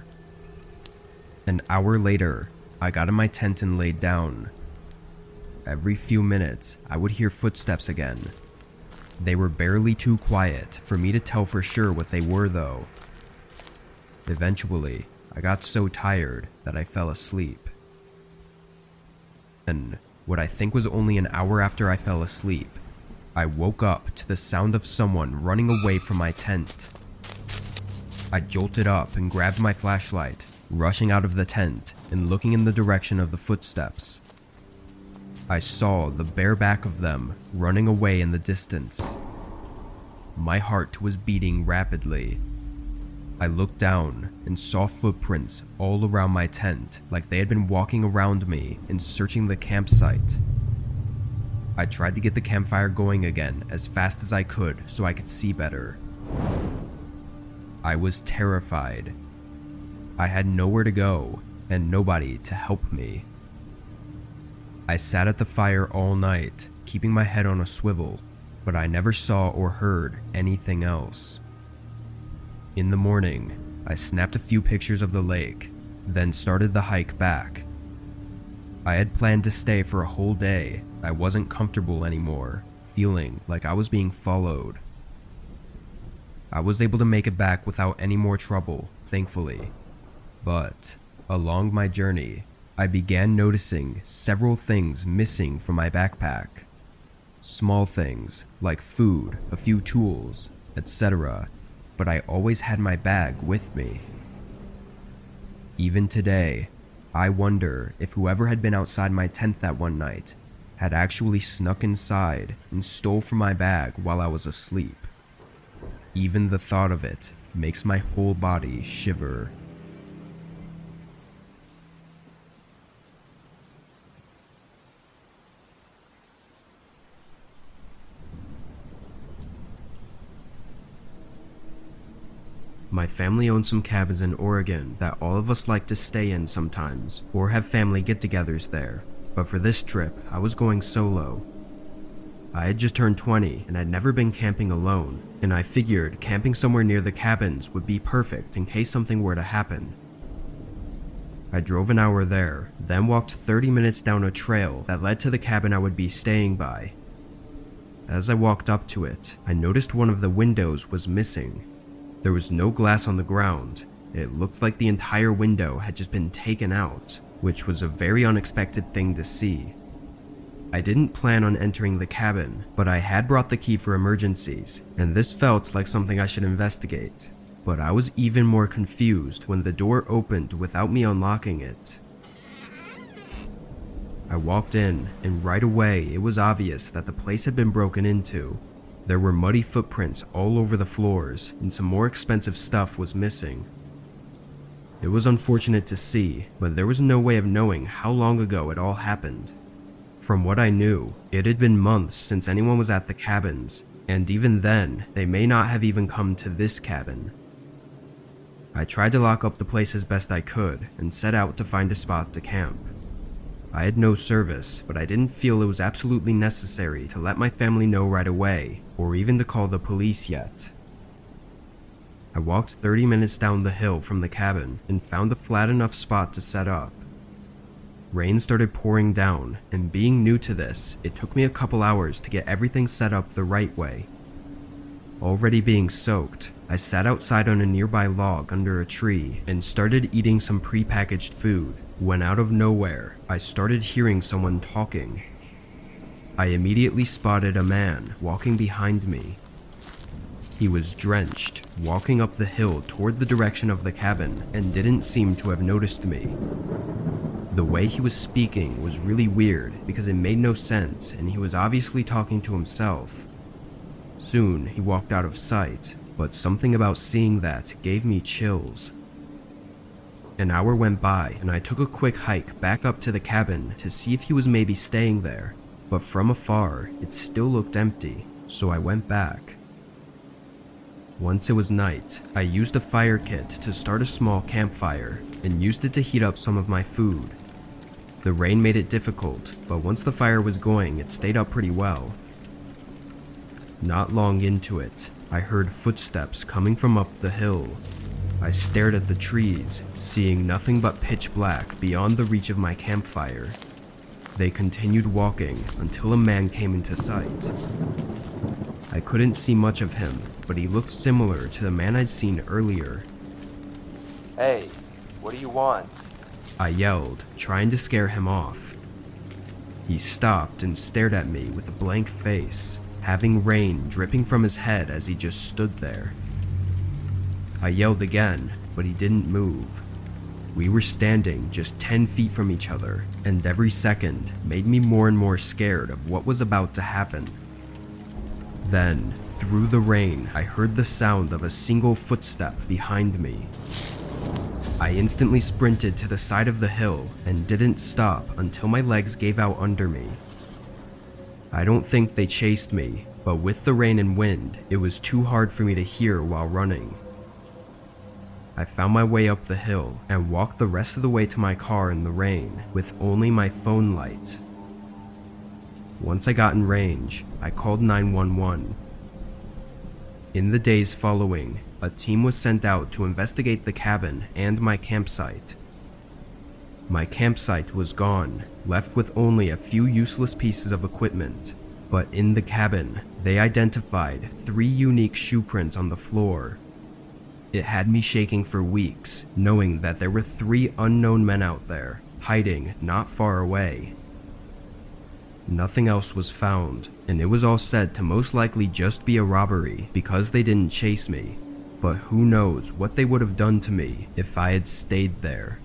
An hour later, I got in my tent and laid down. Every few minutes, I would hear footsteps again. They were barely too quiet for me to tell for sure what they were though. Eventually, I got so tired that I fell asleep. And what I think was only an hour after I fell asleep, I woke up to the sound of someone running away from my tent. I jolted up and grabbed my flashlight, rushing out of the tent and looking in the direction of the footsteps. I saw the bare back of them running away in the distance. My heart was beating rapidly. I looked down and saw footprints all around my tent like they had been walking around me and searching the campsite. I tried to get the campfire going again as fast as I could so I could see better, I was terrified. I had nowhere to go and nobody to help me. I sat at the fire all night, keeping my head on a swivel, but I never saw or heard anything else. In the morning, I snapped a few pictures of the lake, then started the hike back. I had planned to stay for a whole day. I wasn't comfortable anymore, feeling like I was being followed. I was able to make it back without any more trouble, thankfully. But along my journey, I began noticing several things missing from my backpack. Small things like food, a few tools, etc., but I always had my bag with me. Even today, I wonder if whoever had been outside my tent that one night had actually snuck inside and stole from my bag while I was asleep. Even the thought of it makes my whole body shiver. My family owns some cabins in Oregon that all of us like to stay in sometimes, or have family get-togethers there, but for this trip, I was going solo. I had just turned 20 and had never been camping alone, and I figured camping somewhere near the cabins would be perfect in case something were to happen. I drove an hour there, then walked 30 minutes down a trail that led to the cabin I would be staying by. As I walked up to it, I noticed one of the windows was missing. There was no glass on the ground. It looked like the entire window had just been taken out, which was a very unexpected thing to see. I didn't plan on entering the cabin, but I had brought the key for emergencies, and this felt like something I should investigate. But I was even more confused when the door opened without me unlocking it. I walked in, and right away it was obvious that the place had been broken into. There were muddy footprints all over the floors, and some more expensive stuff was missing. It was unfortunate to see, but there was no way of knowing how long ago it all happened. From what I knew, it had been months since anyone was at the cabins, and even then, they may not have even come to this cabin. I tried to lock up the place as best I could, and set out to find a spot to camp. I had no service, but I didn't feel it was absolutely necessary to let my family know right away, or even to call the police yet. I walked 30 minutes down the hill from the cabin and found a flat enough spot to set up. Rain started pouring down, and being new to this, it took me a couple hours to get everything set up the right way. Already being soaked, I sat outside on a nearby log under a tree and started eating some pre-packaged food, when out of nowhere, I started hearing someone talking. I immediately spotted a man walking behind me. He was drenched, walking up the hill toward the direction of the cabin, and didn't seem to have noticed me. The way he was speaking was really weird because it made no sense, and he was obviously talking to himself. Soon, he walked out of sight, but something about seeing that gave me chills. An hour went by, and I took a quick hike back up to the cabin to see if he was maybe staying there, but from afar, it still looked empty, so I went back. Once it was night, I used a fire kit to start a small campfire, and used it to heat up some of my food. The rain made it difficult, but once the fire was going, it stayed up pretty well. Not long into it, I heard footsteps coming from up the hill. I stared at the trees, seeing nothing but pitch black beyond the reach of my campfire. They continued walking until a man came into sight. I couldn't see much of him, but he looked similar to the man I'd seen earlier. "Hey, what do you want?" I yelled, trying to scare him off. He stopped and stared at me with a blank face, having rain dripping from his head as he just stood there. I yelled again, but he didn't move. We were standing just 10 feet from each other, and every second made me more and more scared of what was about to happen. Then, through the rain, I heard the sound of a single footstep behind me. I instantly sprinted to the side of the hill and didn't stop until my legs gave out under me. I don't think they chased me, but with the rain and wind, it was too hard for me to hear while running. I found my way up the hill and walked the rest of the way to my car in the rain with only my phone light. Once I got in range, I called 911. In the days following, a team was sent out to investigate the cabin and my campsite. My campsite was gone, left with only a few useless pieces of equipment, but in the cabin, they identified 3 unique shoe prints on the floor. It had me shaking for weeks, knowing that there were 3 unknown men out there, hiding not far away. Nothing else was found, and it was all said to most likely just be a robbery because they didn't chase me, but who knows what they would have done to me if I had stayed there.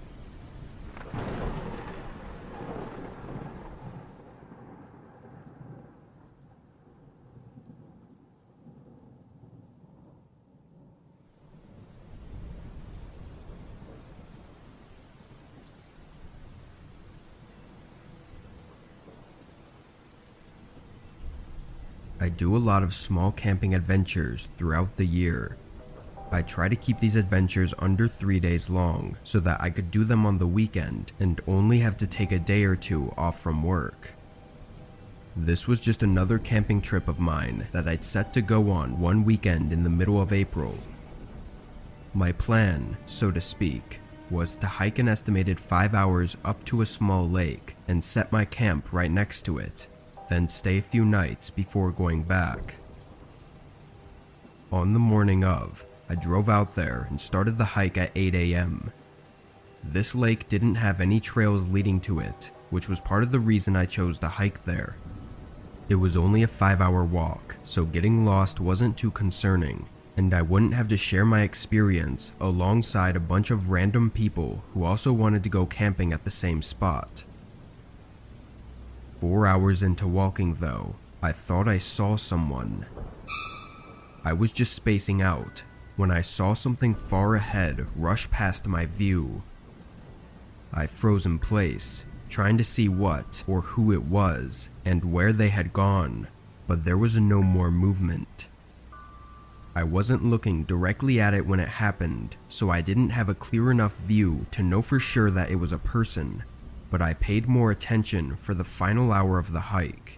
I do a lot of small camping adventures throughout the year. I try to keep these adventures under 3 days long so that I could do them on the weekend and only have to take a day or 2 off from work. This was just another camping trip of mine that I'd set to go on one weekend in the middle of April. My plan, so to speak, was to hike an estimated 5 hours up to a small lake and set my camp right next to it, then stay a few nights before going back. On the morning of, I drove out there and started the hike at 8 a.m. This lake didn't have any trails leading to it, which was part of the reason I chose to hike there. It was only a 5-hour walk, so getting lost wasn't too concerning, and I wouldn't have to share my experience alongside a bunch of random people who also wanted to go camping at the same spot. 4 hours into walking though, I thought I saw someone. I was just spacing out when I saw something far ahead rush past my view. I froze in place, trying to see what or who it was and where they had gone, but there was no more movement. I wasn't looking directly at it when it happened, so I didn't have a clear enough view to know for sure that it was a person, but I paid more attention for the final hour of the hike.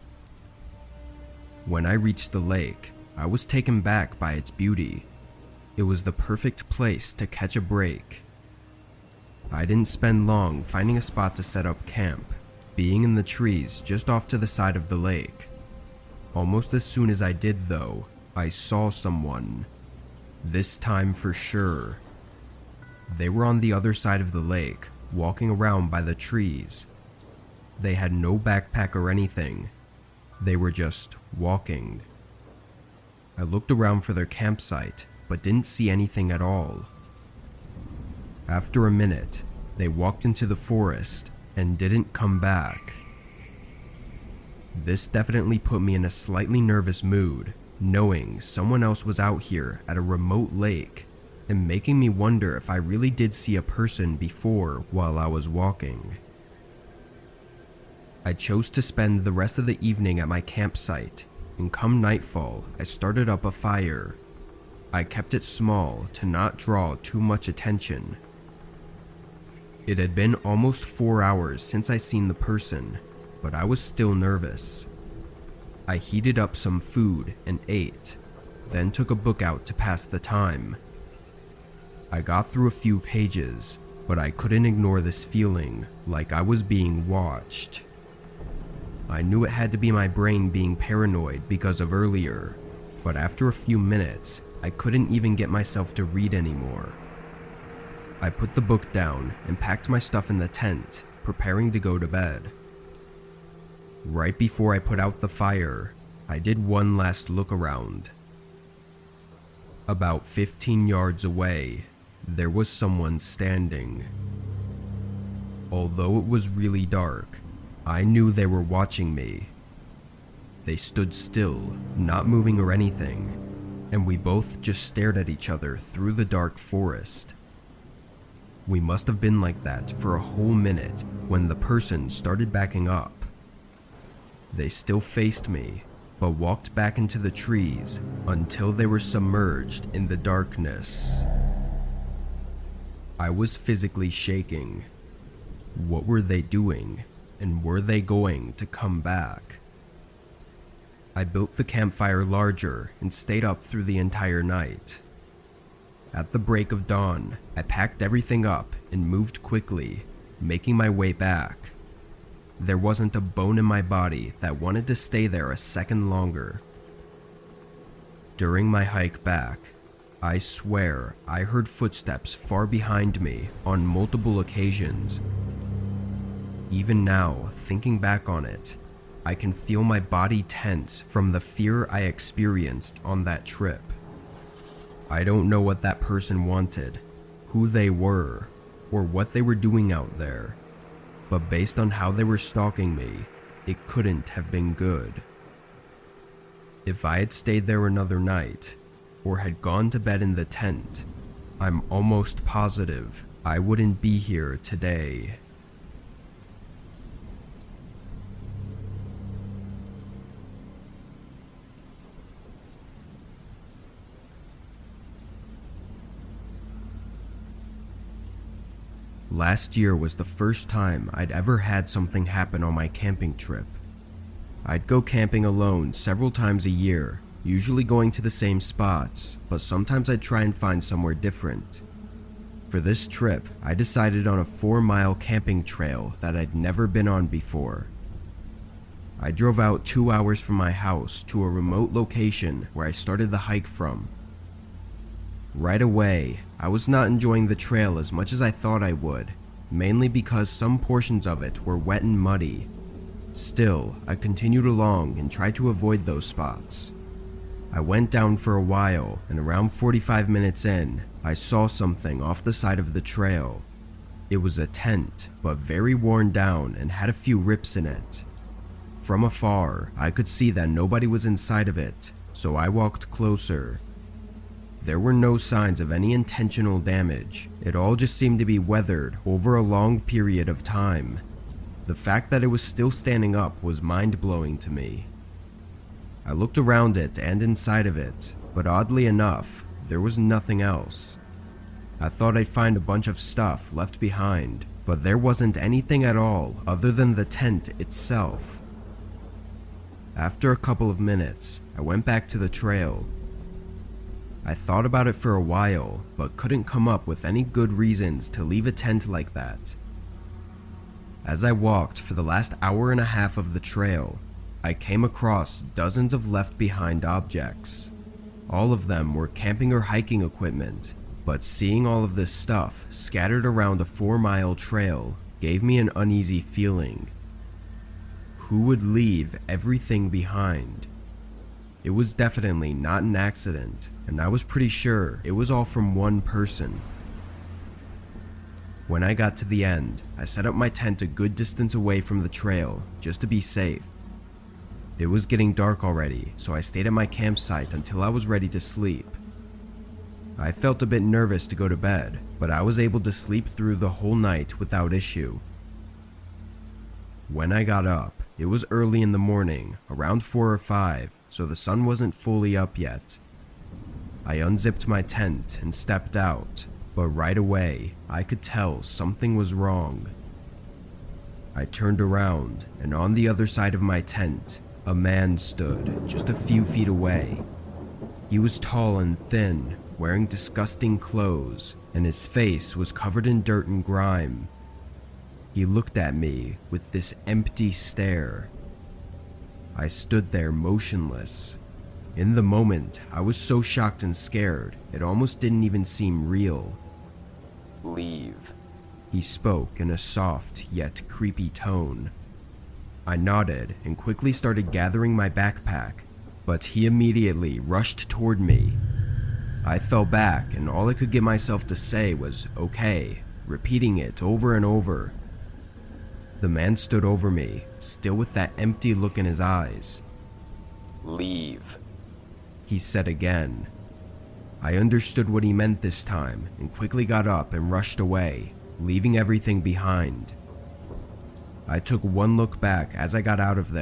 When I reached the lake, I was taken back by its beauty. It was the perfect place to catch a break. I didn't spend long finding a spot to set up camp, being in the trees just off to the side of the lake. Almost as soon as I did though, I saw someone. This time for sure. They were on the other side of the lake, walking around by the trees. They had no backpack or anything. They were just walking. I looked around for their campsite, but didn't see anything at all. After a minute, they walked into the forest and didn't come back. This definitely put me in a slightly nervous mood, knowing someone else was out here at a remote lake, and making me wonder if I really did see a person before while I was walking. I chose to spend the rest of the evening at my campsite, and come nightfall, I started up a fire. I kept it small to not draw too much attention. It had been almost 4 hours since I seen the person, but I was still nervous. I heated up some food and ate, then took a book out to pass the time. I got through a few pages, but I couldn't ignore this feeling like I was being watched. I knew it had to be my brain being paranoid because of earlier, but after a few minutes, I couldn't even get myself to read anymore. I put the book down and packed my stuff in the tent, preparing to go to bed. Right before I put out the fire, I did one last look around. About 15 yards away, there was someone standing. Although it was really dark, I knew they were watching me. They stood still, not moving or anything, and we both just stared at each other through the dark forest. We must have been like that for a whole minute when the person started backing up. They still faced me, but walked back into the trees until they were submerged in the darkness. I was physically shaking. What were they doing, and were they going to come back? I built the campfire larger and stayed up through the entire night. At the break of dawn, I packed everything up and moved quickly, making my way back. There wasn't a bone in my body that wanted to stay there a second longer. During my hike back, I swear I heard footsteps far behind me on multiple occasions. Even now, thinking back on it, I can feel my body tense from the fear I experienced on that trip. I don't know what that person wanted, who they were, or what they were doing out there, but based on how they were stalking me, it couldn't have been good. If I had stayed there another night, or had gone to bed in the tent, I'm almost positive I wouldn't be here today. Last year was the first time I'd ever had something happen on my camping trip. I'd go camping alone several times a year, usually going to the same spots, but sometimes I'd try and find somewhere different. For this trip, I decided on a 4-mile camping trail that I'd never been on before. I drove out 2 hours from my house to a remote location where I started the hike from. Right away, I was not enjoying the trail as much as I thought I would, mainly because some portions of it were wet and muddy. Still, I continued along and tried to avoid those spots. I went down for a while, and around 45 minutes in, I saw something off the side of the trail. It was a tent, but very worn down and had a few rips in it. From afar, I could see that nobody was inside of it, so I walked closer. There were no signs of any intentional damage. It all just seemed to be weathered over a long period of time. The fact that it was still standing up was mind-blowing to me. I looked around it and inside of it, but oddly enough, there was nothing else. I thought I'd find a bunch of stuff left behind, but there wasn't anything at all other than the tent itself. After a couple of minutes, I went back to the trail. I thought about it for a while, but couldn't come up with any good reasons to leave a tent like that. As I walked for the last hour and a half of the trail, I came across dozens of left-behind objects. All of them were camping or hiking equipment, but seeing all of this stuff scattered around a 4-mile trail gave me an uneasy feeling. Who would leave everything behind? It was definitely not an accident, and I was pretty sure it was all from one person. When I got to the end, I set up my tent a good distance away from the trail, just to be safe. It was getting dark already, so I stayed at my campsite until I was ready to sleep. I felt a bit nervous to go to bed, but I was able to sleep through the whole night without issue. When I got up, it was early in the morning, around 4 or 5, so the sun wasn't fully up yet. I unzipped my tent and stepped out, but right away, I could tell something was wrong. I turned around, and on the other side of my tent, a man stood just a few feet away. He was tall and thin, wearing disgusting clothes, and his face was covered in dirt and grime. He looked at me with this empty stare. I stood there motionless. In the moment, I was so shocked and scared, it almost didn't even seem real. Leave. He spoke in a soft yet creepy tone. I nodded and quickly started gathering my backpack, but he immediately rushed toward me. I fell back and all I could get myself to say was okay, repeating it over and over. The man stood over me, still with that empty look in his eyes. Leave. He said again. I understood what he meant this time and quickly got up and rushed away, leaving everything behind. I took one look back as I got out of there,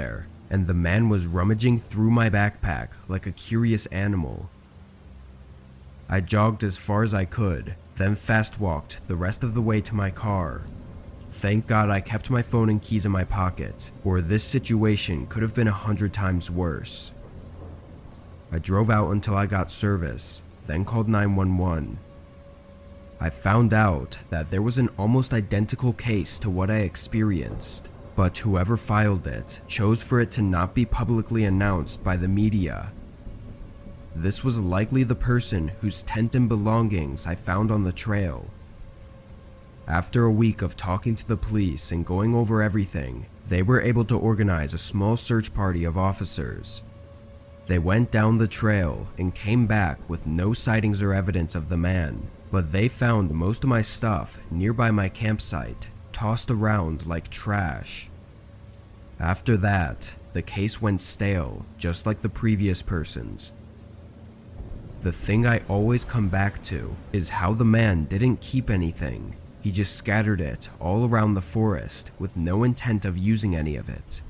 and the man was rummaging through my backpack like a curious animal. I jogged as far as I could, then fast walked the rest of the way to my car. Thank God I kept my phone and keys in my pocket, or this situation could have been 100 times worse. I drove out until I got service, then called 911. I found out that there was an almost identical case to what I experienced, but whoever filed it chose for it to not be publicly announced by the media. This was likely the person whose tent and belongings I found on the trail. After a week of talking to the police and going over everything, they were able to organize a small search party of officers. They went down the trail and came back with no sightings or evidence of the man, but they found most of my stuff nearby my campsite, tossed around like trash. After that, the case went stale, just like the previous person's. The thing I always come back to is how the man didn't keep anything. He just scattered it all around the forest with no intent of using any of it.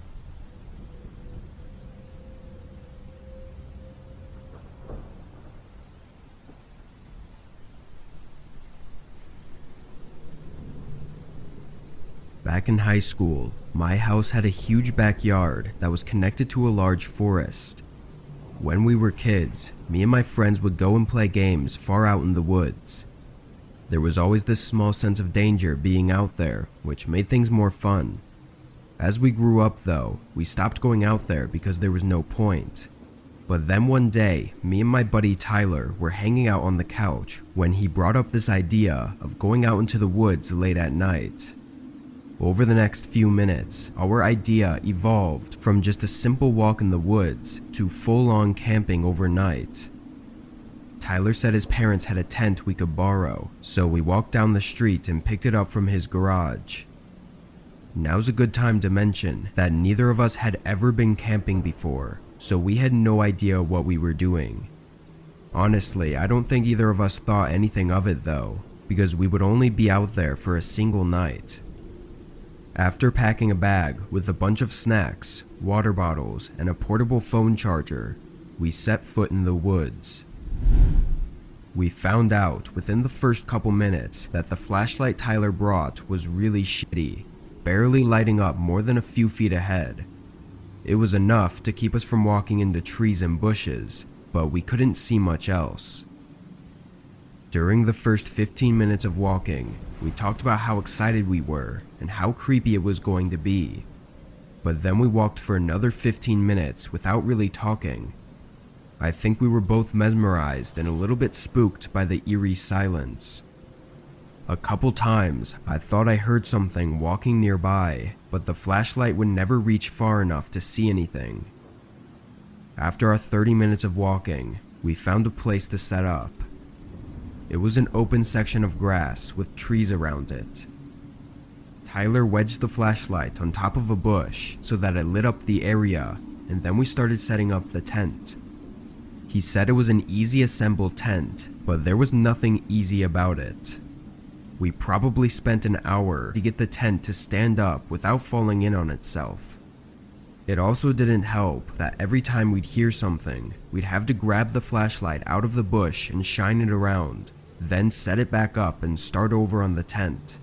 Back in high school, my house had a huge backyard that was connected to a large forest. When we were kids, me and my friends would go and play games far out in the woods. There was always this small sense of danger being out there, which made things more fun. As we grew up though, we stopped going out there because there was no point. But then one day, me and my buddy Tyler were hanging out on the couch when he brought up this idea of going out into the woods late at night. Over the next few minutes, our idea evolved from just a simple walk in the woods to full-on camping overnight. Tyler said his parents had a tent we could borrow, so we walked down the street and picked it up from his garage. Now's a good time to mention that neither of us had ever been camping before, so we had no idea what we were doing. Honestly, I don't think either of us thought anything of it though, because we would only be out there for a single night. After packing a bag with a bunch of snacks, water bottles, and a portable phone charger, we set foot in the woods. We found out within the first couple minutes that the flashlight Tyler brought was really shitty, barely lighting up more than a few feet ahead. It was enough to keep us from walking into trees and bushes, but we couldn't see much else. During the first 15 minutes of walking, we talked about how excited we were and how creepy it was going to be. But then we walked for another 15 minutes without really talking. I think we were both mesmerized and a little bit spooked by the eerie silence. A couple times, I thought I heard something walking nearby, but the flashlight would never reach far enough to see anything. After our 30 minutes of walking, we found a place to set up. It was an open section of grass with trees around it. Tyler wedged the flashlight on top of a bush so that it lit up the area, and then we started setting up the tent. He said it was an easy assembled tent, but there was nothing easy about it. We probably spent an hour to get the tent to stand up without falling in on itself. It also didn't help that every time we'd hear something, we'd have to grab the flashlight out of the bush and shine it around, then set it back up and start over on the tent.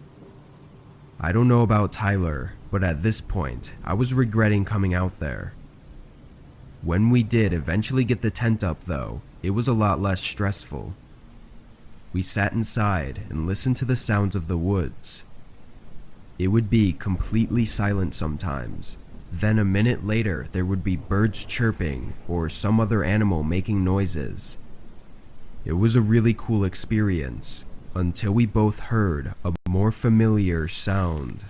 I don't know about Tyler, but at this point, I was regretting coming out there. When we did eventually get the tent up though, it was a lot less stressful. We sat inside and listened to the sounds of the woods. It would be completely silent sometimes. Then a minute later, there would be birds chirping or some other animal making noises. It was a really cool experience, until we both heard a more familiar sound.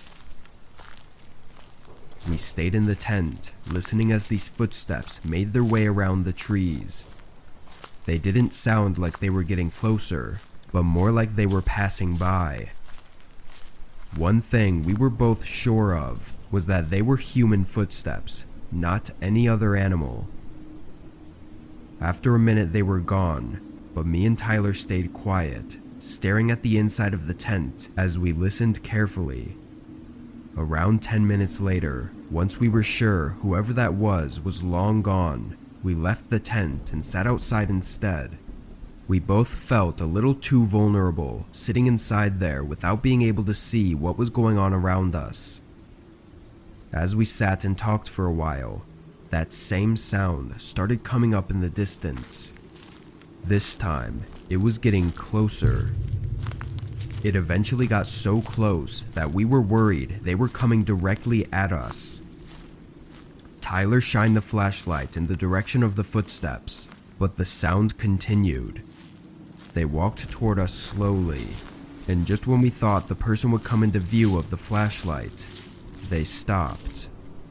We stayed in the tent, listening as these footsteps made their way around the trees. They didn't sound like they were getting closer, but more like they were passing by. One thing we were both sure of was that they were human footsteps, not any other animal. After a minute they were gone, but me and Tyler stayed quiet, staring at the inside of the tent as we listened carefully. Around 10 minutes later, Once we were sure whoever that was long gone, we left the tent and sat outside instead. We both felt a little too vulnerable sitting inside there without being able to see what was going on around us. As we sat and talked for a while, that same sound started coming up in the distance. This time, it was getting closer. It eventually got so close that we were worried they were coming directly at us. Tyler shined the flashlight in the direction of the footsteps, but the sound continued. They walked toward us slowly, and just when we thought the person would come into view of the flashlight, they stopped.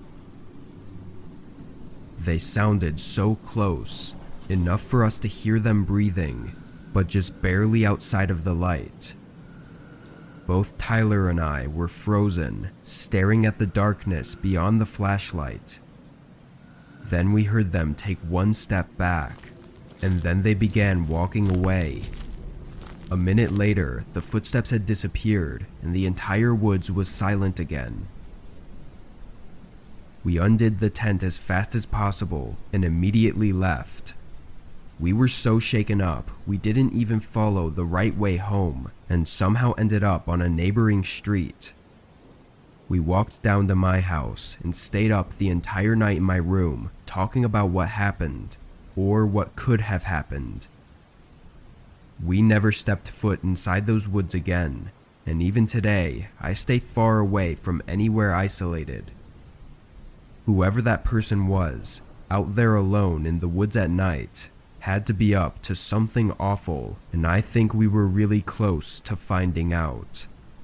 They sounded so close, enough for us to hear them breathing, but just barely outside of the light. Both Tyler and I were frozen, staring at the darkness beyond the flashlight. Then we heard them take one step back, and then they began walking away. A minute later, the footsteps had disappeared, and the entire woods was silent again. We undid the tent as fast as possible and immediately left. We were so shaken up, we didn't even follow the right way home, and somehow ended up on a neighboring street. We walked down to my house and stayed up the entire night in my room, talking about what happened, or what could have happened. We never stepped foot inside those woods again, and even today, I stay far away from anywhere isolated. Whoever that person was, out there alone in the woods at night, had to be up to something awful, and I think we were really close to finding out.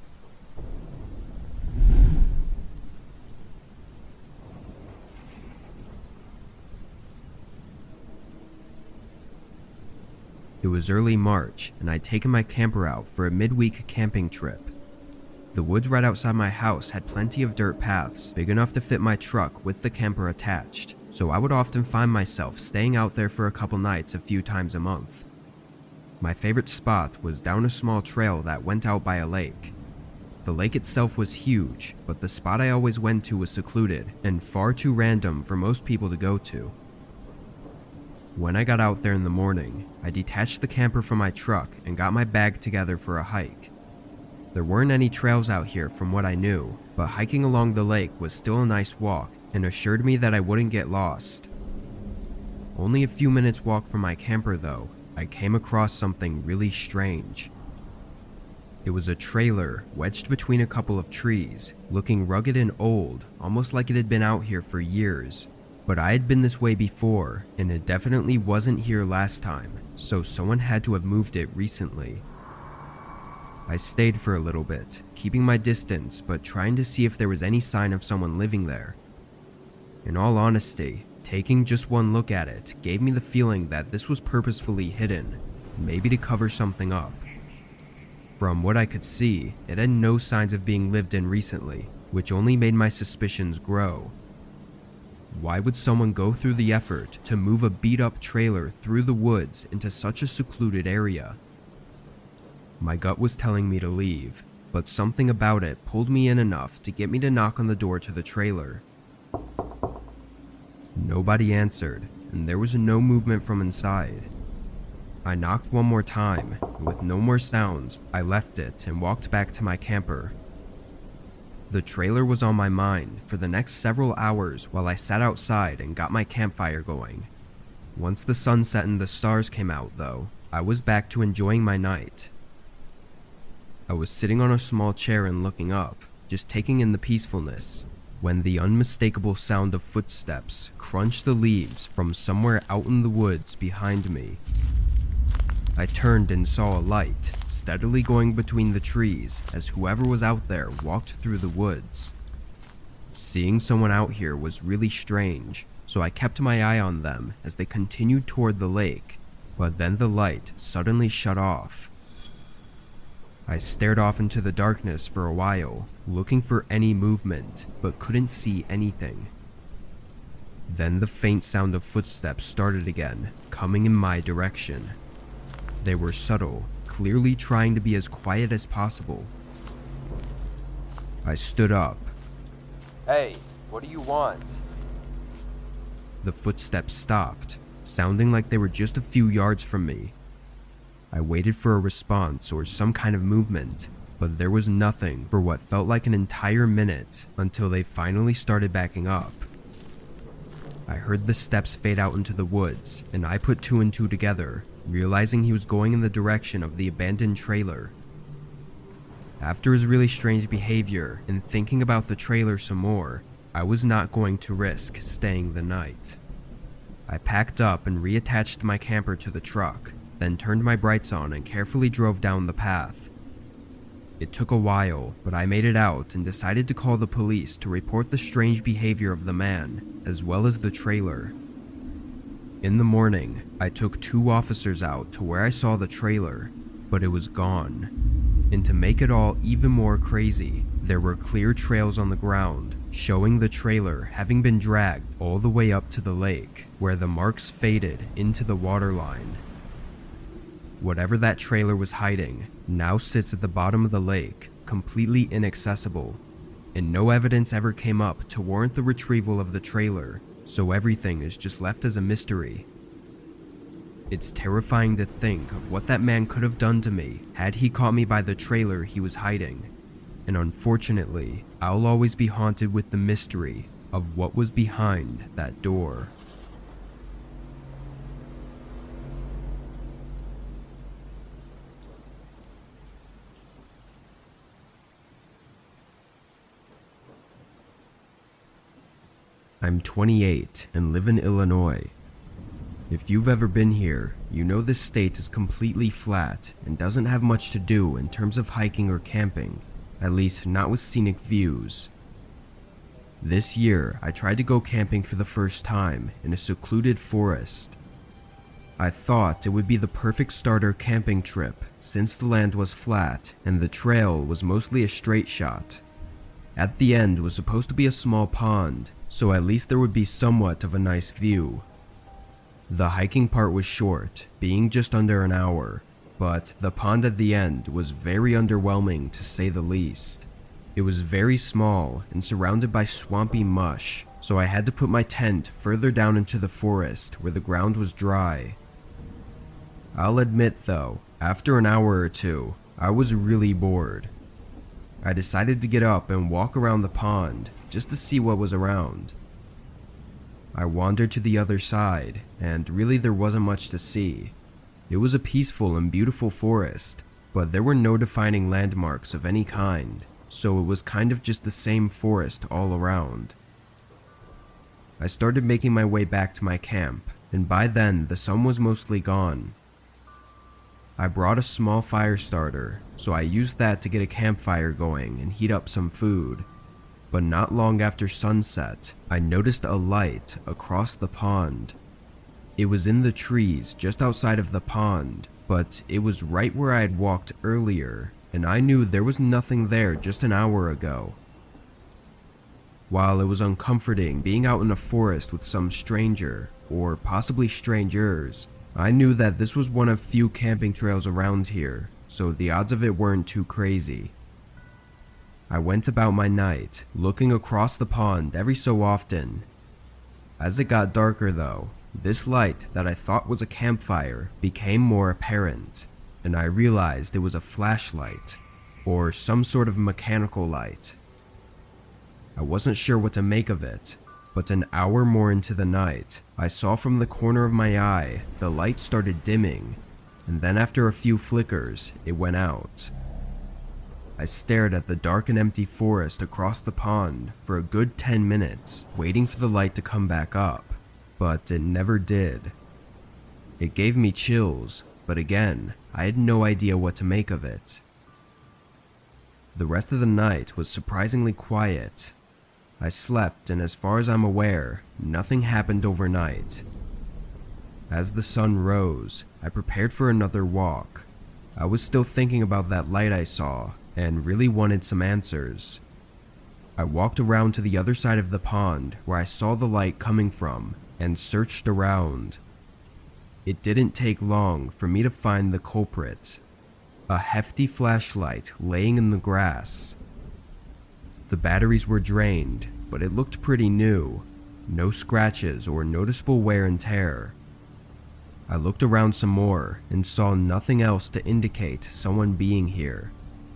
It was early March, and I'd taken my camper out for a midweek camping trip. The woods right outside my house had plenty of dirt paths big enough to fit my truck with the camper attached, so I would often find myself staying out there for a couple nights a few times a month. My favorite spot was down a small trail that went out by a lake. The lake itself was huge, but the spot I always went to was secluded and far too random for most people to go to. When I got out there in the morning, I detached the camper from my truck and got my bag together for a hike. There weren't any trails out here from what I knew, but hiking along the lake was still a nice walk and assured me that I wouldn't get lost. Only a few minutes walk from my camper though, I came across something really strange. It was a trailer wedged between a couple of trees, looking rugged and old, almost like it had been out here for years. But I had been this way before, and it definitely wasn't here last time, so someone had to have moved it recently. I stayed for a little bit, keeping my distance but trying to see if there was any sign of someone living there. In all honesty, taking just one look at it gave me the feeling that this was purposefully hidden, maybe to cover something up. From what I could see, it had no signs of being lived in recently, which only made my suspicions grow. Why would someone go through the effort to move a beat-up trailer through the woods into such a secluded area? My gut was telling me to leave, but something about it pulled me in enough to get me to knock on the door to the trailer. Nobody answered, and there was no movement from inside. I knocked one more time, and with no more sounds, I left it and walked back to my camper. The trailer was on my mind for the next several hours while I sat outside and got my campfire going. Once the sun set and the stars came out, though, I was back to enjoying my night. I was sitting on a small chair and looking up, just taking in the peacefulness, when the unmistakable sound of footsteps crunched the leaves from somewhere out in the woods behind me. I turned and saw a light steadily going between the trees as whoever was out there walked through the woods. Seeing someone out here was really strange, so I kept my eye on them as they continued toward the lake, but then the light suddenly shut off. I stared off into the darkness for a while, looking for any movement, but couldn't see anything. Then the faint sound of footsteps started again, coming in my direction. They were subtle, clearly trying to be as quiet as possible. I stood up. Hey, What do you want? The footsteps stopped, sounding like they were just a few yards from me. I waited for a response or some kind of movement, but there was nothing for what felt like an entire minute until they finally started backing up. I heard the steps fade out into the woods, and I put two and two together, realizing he was going in the direction of the abandoned trailer. After his really strange behavior and thinking about the trailer some more, I was not going to risk staying the night. I packed up and reattached my camper to the truck, then turned my brights on and carefully drove down the path. It took a while, but I made it out and decided to call the police to report the strange behavior of the man, as well as the trailer. In the morning, I took 2 officers out to where I saw the trailer, but it was gone. And to make it all even more crazy, there were clear trails on the ground, showing the trailer having been dragged all the way up to the lake, where the marks faded into the waterline. Whatever that trailer was hiding now sits at the bottom of the lake, completely inaccessible, and no evidence ever came up to warrant the retrieval of the trailer, so everything is just left as a mystery. It's terrifying to think of what that man could have done to me had he caught me by the trailer he was hiding, and unfortunately, I'll always be haunted with the mystery of what was behind that door. I'm 28 and live in Illinois. If you've ever been here, you know this state is completely flat and doesn't have much to do in terms of hiking or camping, at least not with scenic views. This year, I tried to go camping for the first time in a secluded forest. I thought it would be the perfect starter camping trip since the land was flat and the trail was mostly a straight shot. At the end was supposed to be a small pond, so at least there would be somewhat of a nice view. The hiking part was short, being just under an hour, but the pond at the end was very underwhelming to say the least. It was very small and surrounded by swampy mush, so I had to put my tent further down into the forest where the ground was dry. I'll admit though, after an hour or two, I was really bored. I decided to get up and walk around the pond just to see what was around. I wandered to the other side, and really there wasn't much to see. It was a peaceful and beautiful forest, but there were no defining landmarks of any kind, so it was kind of just the same forest all around. I started making my way back to my camp, and by then the sun was mostly gone. I brought a small fire starter, so I used that to get a campfire going and heat up some food. But not long after sunset, I noticed a light across the pond. It was in the trees just outside of the pond, but it was right where I had walked earlier, and I knew there was nothing there just an hour ago. While it was uncomforting being out in a forest with some stranger, or possibly strangers, I knew that this was one of few camping trails around here, so the odds of it weren't too crazy. I went about my night, looking across the pond every so often. As it got darker though, this light that I thought was a campfire became more apparent, and I realized it was a flashlight, or some sort of mechanical light. I wasn't sure what to make of it, but an hour more into the night, I saw from the corner of my eye the light started dimming, and then after a few flickers, it went out. I stared at the dark and empty forest across the pond for a good 10 minutes, waiting for the light to come back up, but it never did. It gave me chills, but again, I had no idea what to make of it. The rest of the night was surprisingly quiet. I slept, and as far as I'm aware, nothing happened overnight. As the sun rose, I prepared for another walk. I was still thinking about that light I saw, and really wanted some answers. I walked around to the other side of the pond where I saw the light coming from and searched around. It didn't take long for me to find the culprit, a hefty flashlight laying in the grass. The batteries were drained, but it looked pretty new. No scratches or noticeable wear and tear. I looked around some more and saw nothing else to indicate someone being here.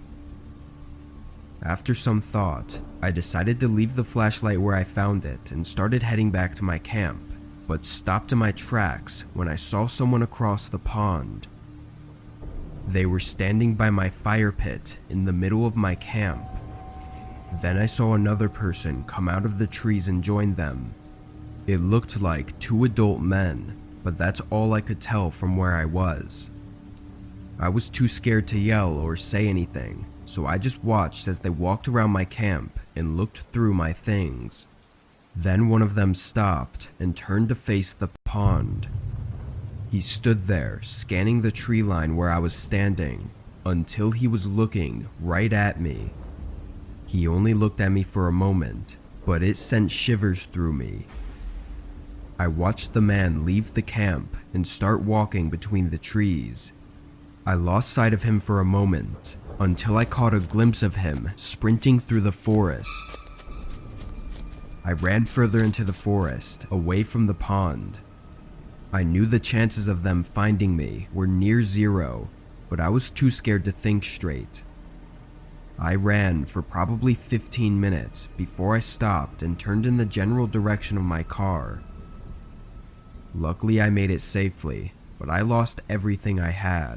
After some thought, I decided to leave the flashlight where I found it and started heading back to my camp, but stopped in my tracks when I saw someone across the pond. They were standing by my fire pit in the middle of my camp. Then I saw another person come out of the trees and join them. It looked like 2 adult men, but that's all I could tell from where I was. I was too scared to yell or say anything, so I just watched as they walked around my camp and looked through my things. Then one of them stopped and turned to face the pond. He stood there, scanning the tree line where I was standing, until he was looking right at me. He only looked at me for a moment, but it sent shivers through me. I watched the man leave the camp and start walking between the trees. I lost sight of him for a moment, until I caught a glimpse of him sprinting through the forest. I ran further into the forest, away from the pond. I knew the chances of them finding me were near zero, but I was too scared to think straight. I ran for probably 15 minutes before I stopped and turned in the general direction of my car. Luckily, I made it safely, but I lost everything I had.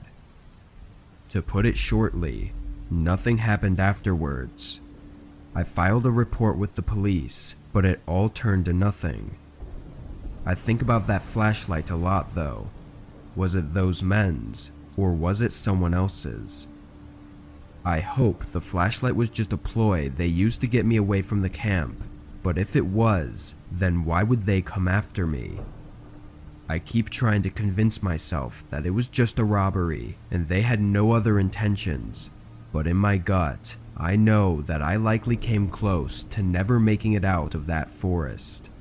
To put it shortly, nothing happened afterwards. I filed a report with the police, but it all turned to nothing. I think about that flashlight a lot though. Was it those men's, or was it someone else's? I hope the flashlight was just a ploy they used to get me away from the camp, but if it was, then why would they come after me? I keep trying to convince myself that it was just a robbery and they had no other intentions, but in my gut, I know that I likely came close to never making it out of that forest.